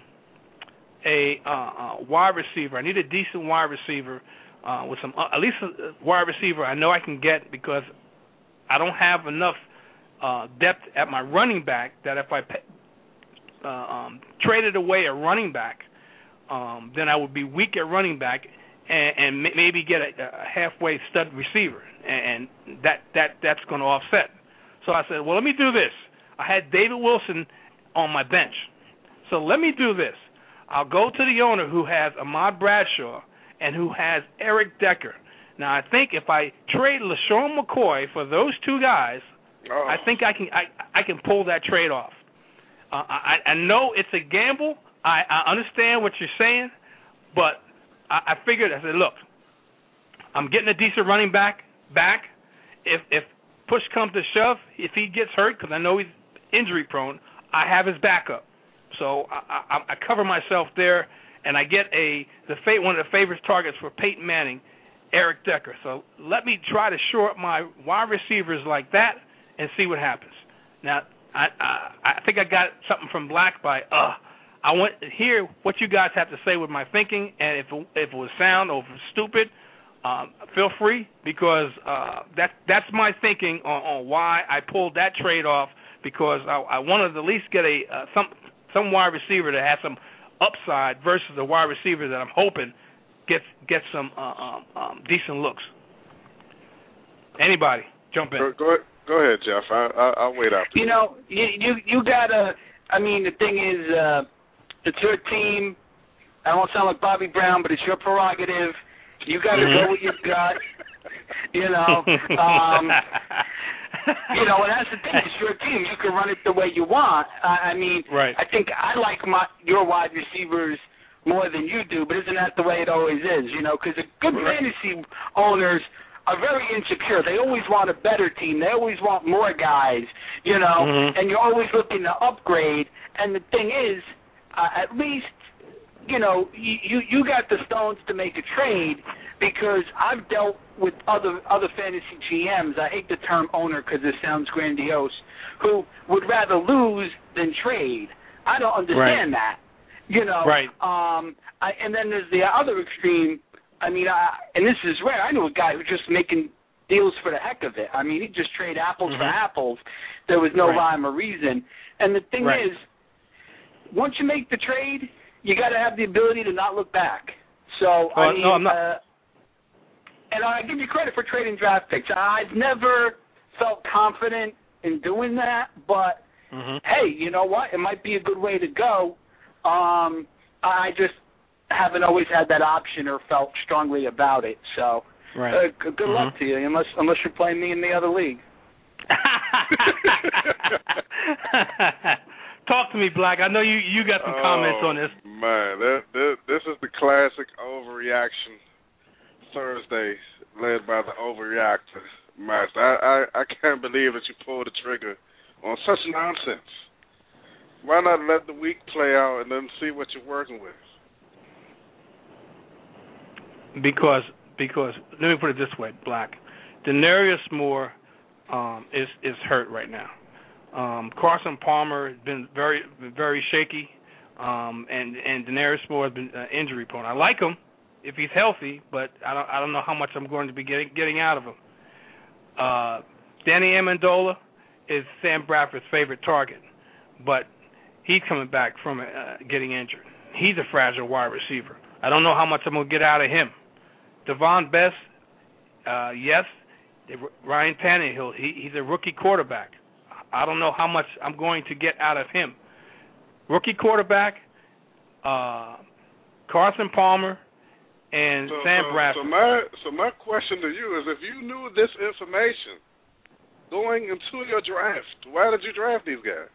a uh, uh, wide receiver. I need a decent wide receiver uh, with some, uh, at least a wide receiver I know I can get because I don't have enough uh, depth at my running back that if I uh, um, traded away a running back, um, then I would be weak at running back and, and maybe get a, a halfway stud receiver, and that that that's going to offset. So I said, well, let me do this. I had David Wilson on my bench. So let me do this. I'll go to the owner who has Ahmad Bradshaw and who has Eric Decker. Now, I think if I trade LaShawn McCoy for those two guys, oh. I think I can I, I can pull that trade off. Uh, I, I know it's a gamble. I, I understand what you're saying, but I, I figured, I said, look, I'm getting a decent running back back. If, if push comes to shove, if he gets hurt, because I know he's injury prone, I have his backup, so I, I, I cover myself there, and I get a the one of the favorite targets for Peyton Manning, Eric Decker. So let me try to shore up my wide receivers like that and see what happens. Now, I I, I think I got something from Black by uh. I want to hear what you guys have to say with my thinking, and if it, if it was sound or if it was stupid, um, feel free because uh, that that's my thinking on, on why I pulled that trade off. Because I, I wanted to at least get a uh, some some wide receiver that has some upside versus a wide receiver that I'm hoping gets gets some uh, um, um, decent looks. Anybody jump in? Go, go, go ahead, Jeff. I, I, I'll wait after. You know, you you, you gotta. I mean, the thing is, uh, it's your team. I don't sound like Bobby Brown, but it's your prerogative. You got to mm-hmm. go what you've got. You know. Um, You know, and that's the thing. It's your team. You can run it the way you want. I, I mean, right. I think I like my your wide receivers more than you do, but isn't that the way it always is? You know, because good right. fantasy owners are very insecure. They always want a better team. They always want more guys, you know, mm-hmm. and you're always looking to upgrade. And the thing is, uh, at least, you know, you, you, you got the stones to make a trade because I've dealt with other other fantasy G Ms, I hate the term owner because it sounds grandiose, who would rather lose than trade. I don't understand right. that. You know, right. um, I, and then there's the other extreme. I mean, I, and this is rare. I knew a guy who was just making deals for the heck of it. I mean, he'd just trade apples mm-hmm. for apples. There was no right. rhyme or reason. And the thing right. is, once you make the trade, you got to have the ability to not look back. So, oh, I mean, no, I'm not. Uh, and I give you credit for trading draft picks. I've never felt confident in doing that, but, mm-hmm. hey, you know what? It might be a good way to go. Um, I just haven't always had that option or felt strongly about it. So, right. uh, good mm-hmm. luck to you, unless unless you're playing me in the other league. Talk to me, Black. I know you, you got some oh, comments on this. Man, that, that, this is the classic overreaction Thursday led by the overreactor, Master. I, I, I can't believe that you pulled the trigger on such nonsense. Why not let the week play out and then see what you're working with? Because, because let me put it this way, Black. Denarius Moore um, is is hurt right now. Um, Carson Palmer has been very very shaky, um, and and Denarius Moore has been uh, injury prone. I like him if he's healthy, but I don't I don't know how much I'm going to be getting getting out of him. Uh, Danny Amendola is Sam Bradford's favorite target, but he's coming back from uh, getting injured. He's a fragile wide receiver. I don't know how much I'm going to get out of him. Devon Best, uh, yes. Ryan Tannehill, he, he's a rookie quarterback. I don't know how much I'm going to get out of him. Rookie quarterback, uh, Carson Palmer, and so, Sam so, Bradford. So my, so my question to you is, if you knew this information going into your draft, why did you draft these guys?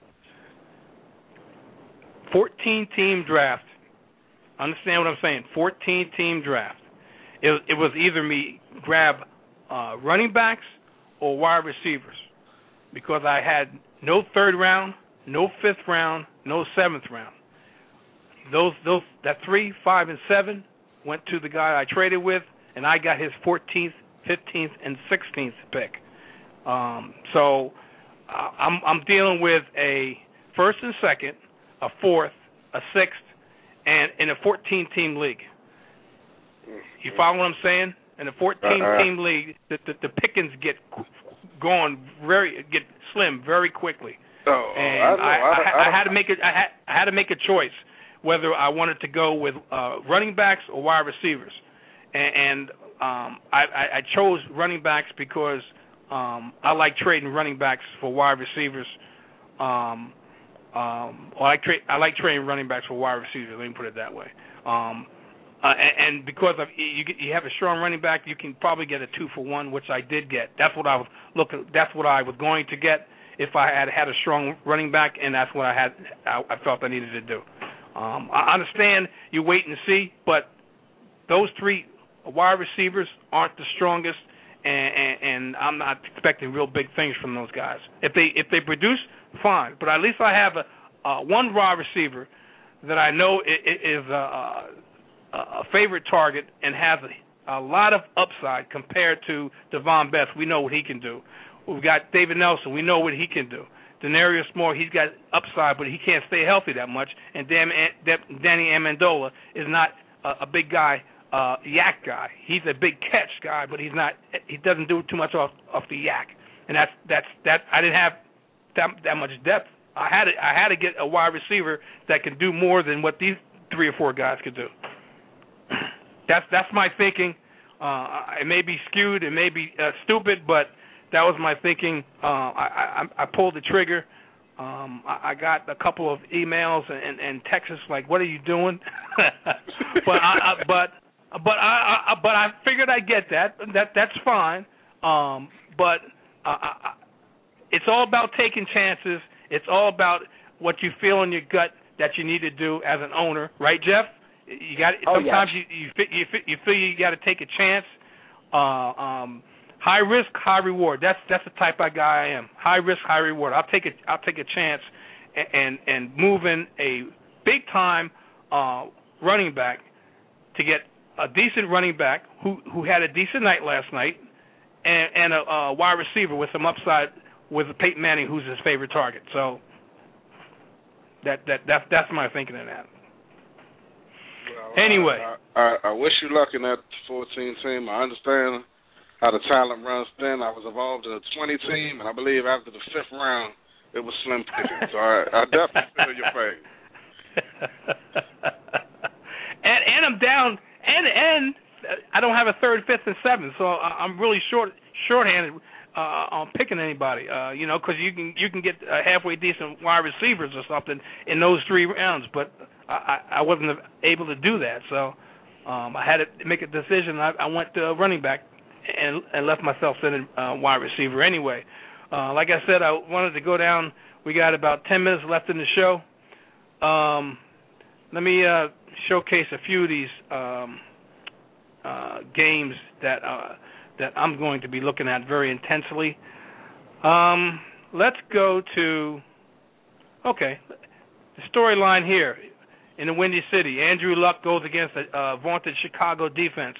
fourteen-team draft. Understand what I'm saying? fourteen-team draft. It, it was either me grab uh, running backs or wide receivers because I had no third round, no fifth round, no seventh round. Those those that three, five, and seven went to the guy I traded with, and I got his fourteenth, fifteenth, and sixteenth pick. Um, so uh, I'm I'm dealing with a first and second, a fourth, a sixth, and in a fourteen-team league. You follow what I'm saying? In a fourteen-team uh-uh. league, the, the the pickings get gone very get slim very quickly. Oh, and I, know, I, I, I, I, I had to make it. I had I had to make a choice whether I wanted to go with uh, running backs or wide receivers, and, and um, I, I chose running backs because um, I like trading running backs for wide receivers. Um, um, well, I trade I like trading running backs for wide receivers. Let me put it that way. Um, Uh, and, and because of you, you have a strong running back, you can probably get a two for one, which I did get. That's what I was looking. That's what I was going to get if I had had a strong running back, and that's what I had. I, I felt I needed to do. Um, I understand you wait and see, but those three wide receivers aren't the strongest, and, and, and I'm not expecting real big things from those guys. If they if they produce, fine. But at least I have a uh, one wide receiver that I know is a. Uh, a favorite target and has a, a lot of upside compared to Devon Best. We know what he can do. We've got David Nelson. We know what he can do. Denarius Moore, he's got upside, but he can't stay healthy that much. And Dan, Danny Amendola is not a, a big guy, uh, yak guy. He's a big catch guy, but he's not. He doesn't do too much off off the yak. And that's that's that. I didn't have that that much depth. I had to, I had to get a wide receiver that can do more than what these three or four guys could do. That's that's my thinking. Uh, it may be skewed, it may be uh, stupid, but that was my thinking. Uh, I, I, I pulled the trigger. Um, I, I got a couple of emails and, and texts like, "What are you doing?" but I, I, but but I, I but I figured I'd get that. That that's fine. Um, but uh, I, it's all about taking chances. It's all about what you feel in your gut that you need to do as an owner, right, Jeff? You got oh, sometimes yes. you you, you you feel you got to take a chance. Uh, um, high risk, high reward. That's that's the type of guy I am. High risk, high reward. I'll take a I'll take a chance and and, and move in a big time uh, running back to get a decent running back who who had a decent night last night, and and a, a wide receiver with some upside with Peyton Manning, who's his favorite target. So that that that's that's my thinking of that. Well, anyway, I, I, I wish you luck in that fourteen team. I understand how the talent runs thin. I was involved in a twenty team, and I believe after the fifth round, it was slim pickings. So I, I definitely feel your pain. and and I'm down, and and I don't have a third, fifth, and seventh, so I'm really short shorthanded uh, on picking anybody. Uh, you know, because you can you can get uh, halfway decent wide receivers or something in those three rounds, but I, I wasn't able to do that. So um, I had to make a decision. I, I went to running back and, and left myself sitting uh, wide receiver anyway. Uh, like I said, I wanted to go down. We got about ten minutes left in the show. Um, let me uh, showcase a few of these um, uh, games that uh, that I'm going to be looking at very intensely. Um, let's go to, okay, the storyline here in the Windy City. Andrew Luck goes against the uh, vaunted Chicago defense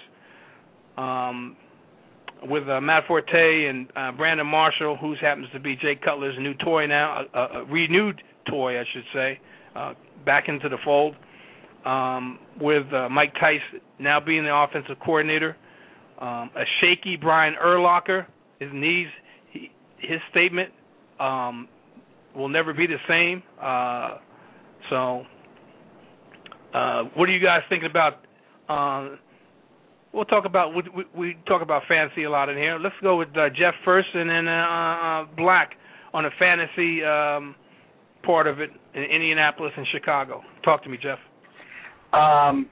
um, with uh, Matt Forte and uh, Brandon Marshall, who happens to be Jay Cutler's new toy now, a, a renewed toy, I should say, uh, back into the fold, um, with uh, Mike Tice now being the offensive coordinator. Um, a shaky Brian Urlacher, his knees, he, his statement um, will never be the same. Uh, so, uh, what are you guys thinking about? Uh, we'll talk about we, we, we talk about fantasy a lot in here. Let's go with uh, Jeff first, and then uh, Black on the fantasy um, part of it in Indianapolis and Chicago. Talk to me, Jeff. Um,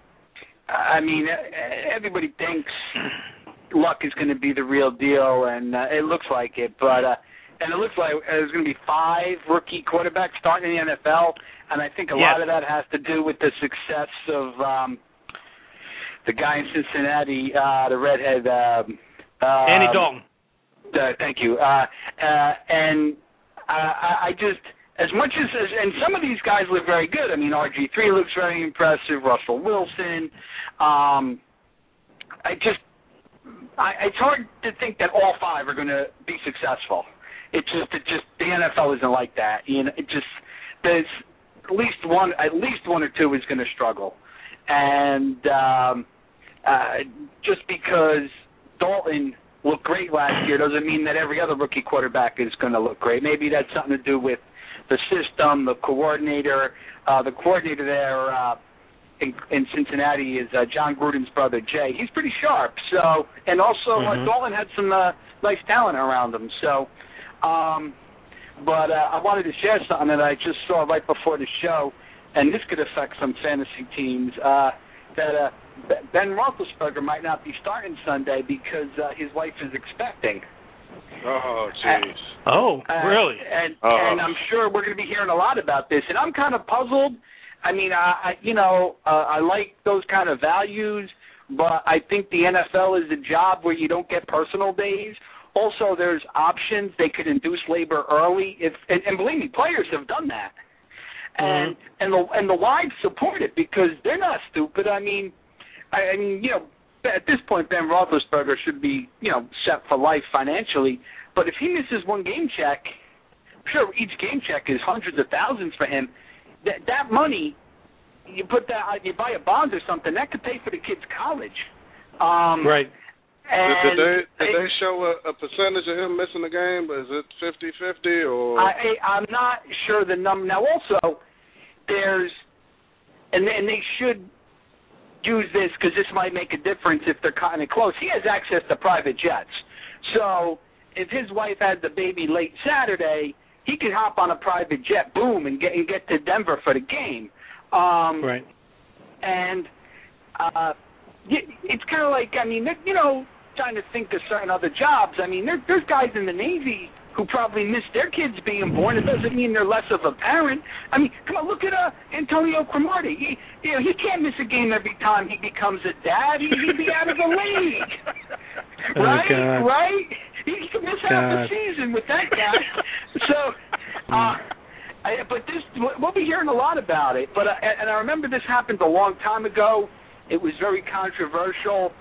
I mean, everybody thinks Luck is going to be the real deal, and uh, it looks like it. But uh, and it looks like there's going to be five rookie quarterbacks starting in the N F L, and I think a yes. lot of that has to do with the success of um, the guy in Cincinnati, uh, the redhead. Um, uh, Andy Dalton. Uh, thank you. Uh, uh, and uh, I, I just, as much as, as, and some of these guys look very good. I mean, R G three looks very impressive. Russell Wilson. Um, I just, I, it's hard to think that all five are going to be successful. It just, it just, the N F L isn't like that. You know, it just, there's at least one, at least one or two is going to struggle, and um, uh, just because Dalton looked great last year doesn't mean that every other rookie quarterback is going to look great. Maybe that's something to do with the system, the coordinator. Uh, the coordinator there uh, in, in Cincinnati is uh, John Gruden's brother, Jay. He's pretty sharp. So, and also mm-hmm. uh, Dalton had some uh, nice talent around him. So, um, but uh, I wanted to share something that I just saw right before the show, and this could affect some fantasy teams. Uh, that uh, Ben Roethlisberger might not be starting Sunday because uh, his wife is expecting. Oh, jeez. Oh, uh, really? And, oh. and I'm sure we're going to be hearing a lot about this. And I'm kind of puzzled. I mean, I, I you know, uh, I like those kind of values, but I think the N F L is a job where you don't get personal days. Also, there's options. They could induce labor early. If and, and believe me, players have done that. And mm-hmm. and the and the wives support it because they're not stupid. I mean, I, I mean, you know, at this point, Ben Roethlisberger should be, you know, set for life financially. But if he misses one game check, sure, each game check is hundreds of thousands for him. That that money, you put that, you buy a bond or something, that could pay for the kid's college. Um, right. And did, did they did they show a, a percentage of him missing the game? Is it fifty-fifty or? I, I'm not sure the number. Now, also, there's, and and they should use this because this might make a difference if they're kind of close. He has access to private jets, so if his wife had the baby late Saturday, he could hop on a private jet, boom, and get and get to Denver for the game. Um, right. And uh, it's kind of like, I mean, you know, trying to think of certain other jobs. I mean, there, there's guys in the Navy who probably miss their kids being born. It doesn't mean they're less of a parent. I mean, come on, look at uh, Antonio Cromartie. He, you know, he can't miss a game every time he becomes a dad. He, he'd be out of the league. Right? Oh, right? He, he could miss God. half the season with that guy. So, uh, I, but this, we'll be hearing a lot about it. But uh, and I remember this happened a long time ago. It was very controversial.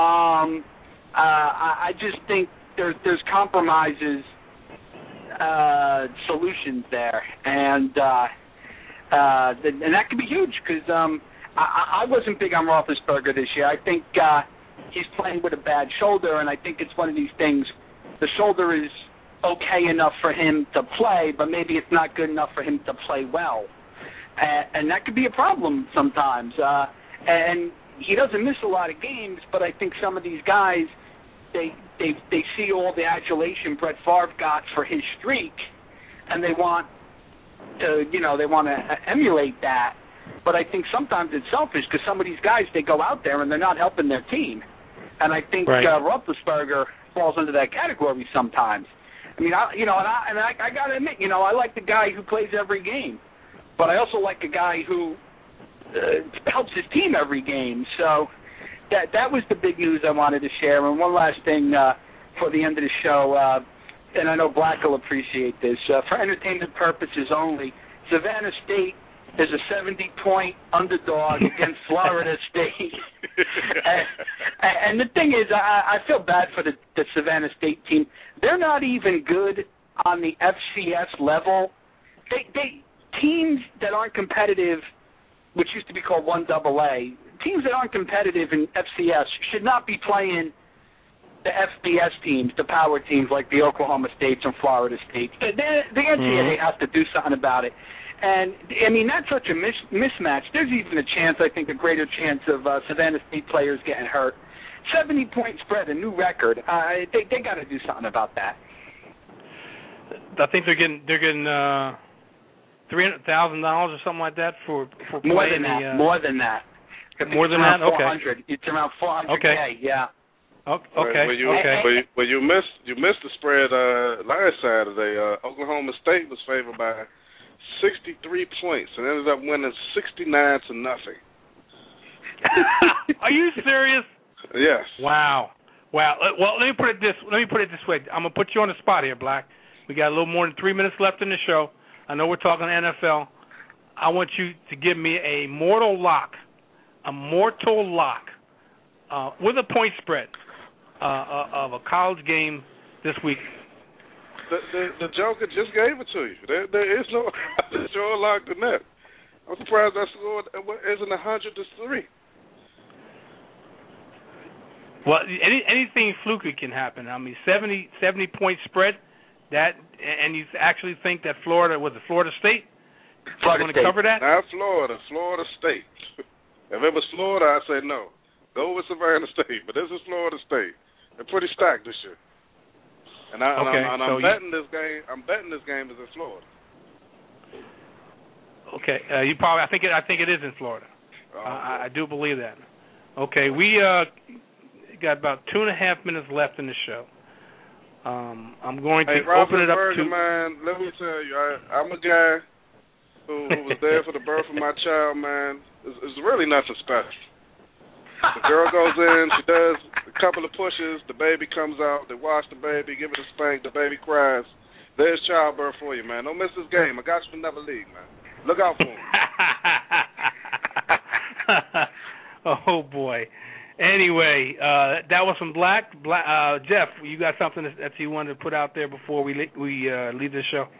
Um, uh, I, I just think there's there's compromises. Uh, solutions there, and uh, uh, and that could be huge because um, I, I wasn't big on Roethlisberger this year. I think uh, he's playing with a bad shoulder, and I think it's one of these things. The shoulder is okay enough for him to play, but maybe it's not good enough for him to play well, and, and that could be a problem sometimes. Uh, and he doesn't miss a lot of games, but I think some of these guys. They, they they see all the adulation Brett Favre got for his streak, and they want to you know they want to emulate that. but I think sometimes it's selfish because some of these guys, they go out there and they're not helping their team. And I think right. uh, Roethlisberger falls into that category sometimes. I mean, I, you know, and I, and I, I got to admit, you know, I like the guy who plays every game, but I also like a guy who uh, helps his team every game. So that that was the big news I wanted to share. And one last thing uh, for the end of the show, uh, and I know Black will appreciate this, uh, for entertainment purposes only, Savannah State is a seventy-point underdog against Florida State. and, and the thing is, I, I feel bad for the, the Savannah State team. They're not even good on the F C S level. They, they teams that aren't competitive, which used to be called one double A, teams that aren't competitive in F C S should not be playing the F B S teams, the power teams like the Oklahoma States and Florida States. The, the N C double A mm-hmm. has to do something about it. And, I mean, that's such a mis- mismatch. There's even a chance, I think, a greater chance of uh, Savannah State players getting hurt. seventy-point spread, a new record. Uh, they they got to do something about that. I think they're getting they're getting uh, three hundred thousand dollars or something like that for for playing more than that. The, uh, more than that. More than that. Okay. four hundred. It's around four hundred okay. K. Yeah. Okay. Well, you, okay. Well, you, well, you missed you missed the spread uh, last Saturday. Uh, Oklahoma State was favored by sixty-three points and ended up winning sixty-nine to nothing. Are you serious? Yes. Wow. Wow. Well, let me put it this. Let me put it this way. I'm gonna put you on the spot here, Black. We got a little more than three minutes left in the show. I know we're talking N F L. I want you to give me a mortal lock, a mortal lock, uh, with a point spread uh, of a college game this week. The, the the Joker just gave it to you. There there is no sure lock than that. I'm surprised that score isn't a hundred to three. Well, any anything fluky can happen. I mean, seventy, seventy point spread. That and you actually think that Florida was it Florida State? Florida want State. to cover that? Not Florida, Florida State. If it was Florida, I'd say no. Go with Savannah State, but this is Florida State. They're pretty stacked this year. And, I, okay, and, I'm, and so I'm betting you, this game. I'm betting this game is in Florida. Okay, uh, you probably. I think it. I think it is in Florida. Oh, uh, I, I do believe that. Okay, we uh, got about two and a half minutes left in the show. Um, I'm going to hey, open it up Berger, to. Man, let me tell you, I, I'm a guy who, who was there for the birth of my child. Man, it's, it's really nothing special. The girl goes in, she does a couple of pushes, the baby comes out, they wash the baby, give it a spank, the baby cries. There's childbirth for you, man. Don't miss this game. I got you for never leave, man. Look out for him. Oh, boy. Anyway, uh, that was from Black. Black uh, Jeff, you got something that you wanted to put out there before we le- we uh, leave the show?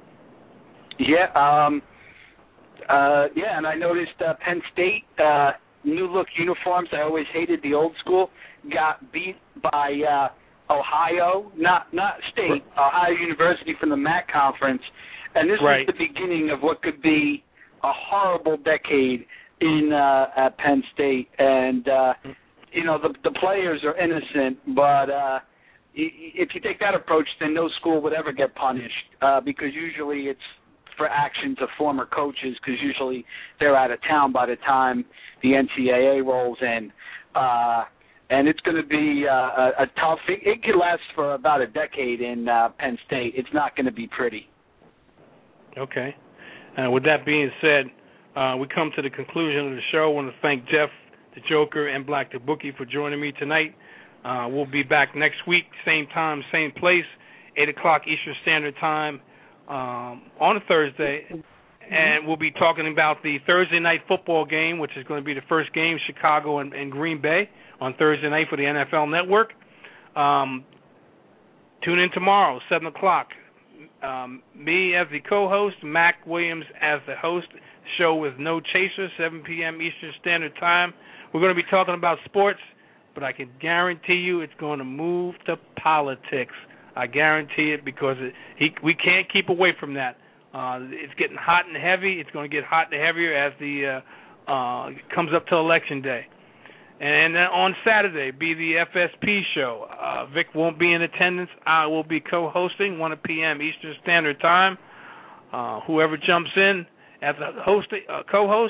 Yeah, um, uh, yeah, and I noticed uh, Penn State, uh, new look uniforms. I always hated the old school. Got beat by uh, Ohio, not not State, Ohio University from the M A C conference, and this right. is the beginning of what could be a horrible decade in uh, at Penn State. And uh, you know the the players are innocent, but uh, if you take that approach, then no school would ever get punished uh, because usually it's for actions of former coaches, because usually they're out of town by the time the N C double A rolls in. Uh, and it's going to be uh, a, a tough – it, it could last for about a decade in uh, Penn State. It's not going to be pretty. Okay. Uh, with that being said, uh, we come to the conclusion of the show. I want to thank Jeff, the Joker, and Black the Bookie for joining me tonight. Uh, we'll be back next week, same time, same place, eight o'clock Eastern Standard Time. Um, on a Thursday, and we'll be talking about the Thursday night football game, which is going to be the first game, Chicago and, and Green Bay, on Thursday night for the N F L Network. Um, tune in tomorrow, seven o'clock. Um, me as the co-host, Mac Williams as the host. Show with no chaser, seven p.m. Eastern Standard Time. We're going to be talking about sports, but I can guarantee you it's going to move to politics. I guarantee it, because it, he, we can't keep away from that. Uh, it's getting hot and heavy. It's going to get hot and heavier as the uh, uh, comes up to Election Day. And then on Saturday, be the F S P show. Uh, Vic won't be in attendance. I will be co-hosting, one p.m. Eastern Standard Time. Uh, whoever jumps in as a host, uh, co-host,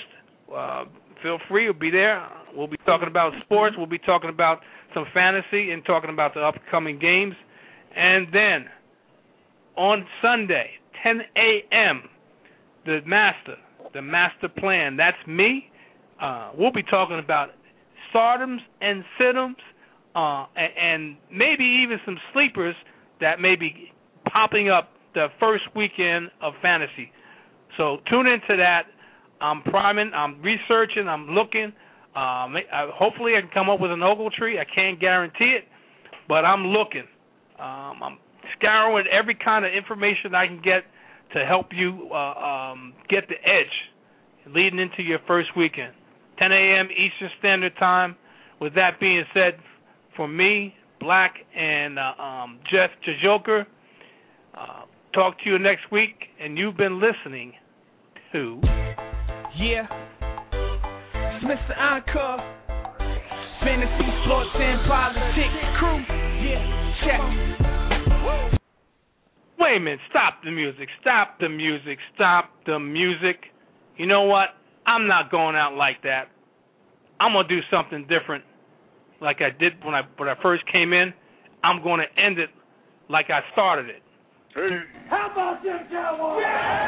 uh, feel free. We'll be there. We'll be talking about sports. We'll be talking about some fantasy and talking about the upcoming games. And then on Sunday, ten a.m., the master, the master plan. That's me. Uh, we'll be talking about stardoms and situms, uh, and, and maybe even some sleepers that may be popping up the first weekend of fantasy. So tune into that. I'm priming. I'm researching. I'm looking. Um, I, hopefully I can come up with an Ogletree. I can't guarantee it, but I'm looking. Um, I'm scouring every kind of information I can get to help you uh, um, get the edge leading into your first weekend. ten a.m. Eastern Standard Time. With that being said, for me, Black, and uh, um, Jeff Jajoker, uh, talk to you next week, and you've been listening to... Yeah, it's Mister Encore, Fantasy, Sports, and Politics Crew. Yeah, check. Wait a minute, stop the music, stop the music, stop the music. You know what? I'm not going out like that. I'm going to do something different like I did when I when I first came in. I'm going to end it like I started it. Hey. How about them Cowboys?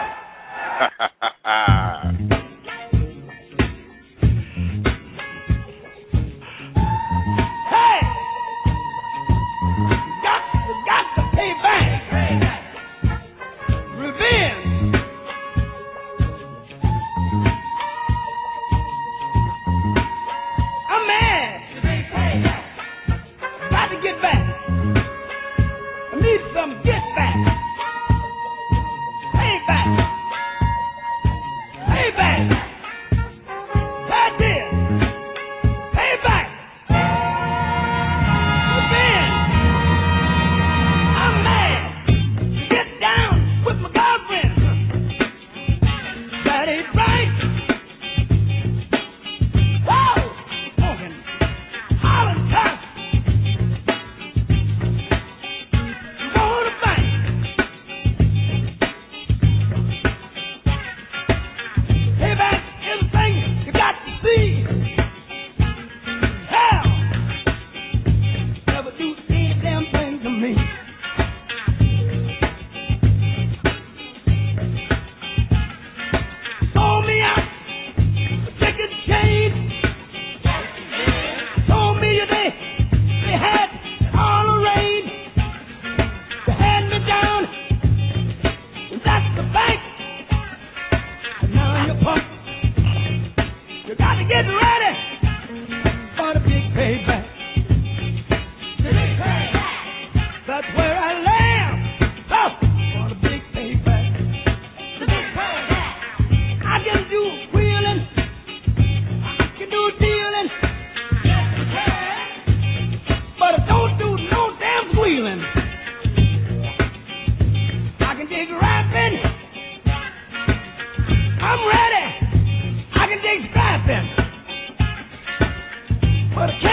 Yeah! I'm ready. I can dig scrapping. But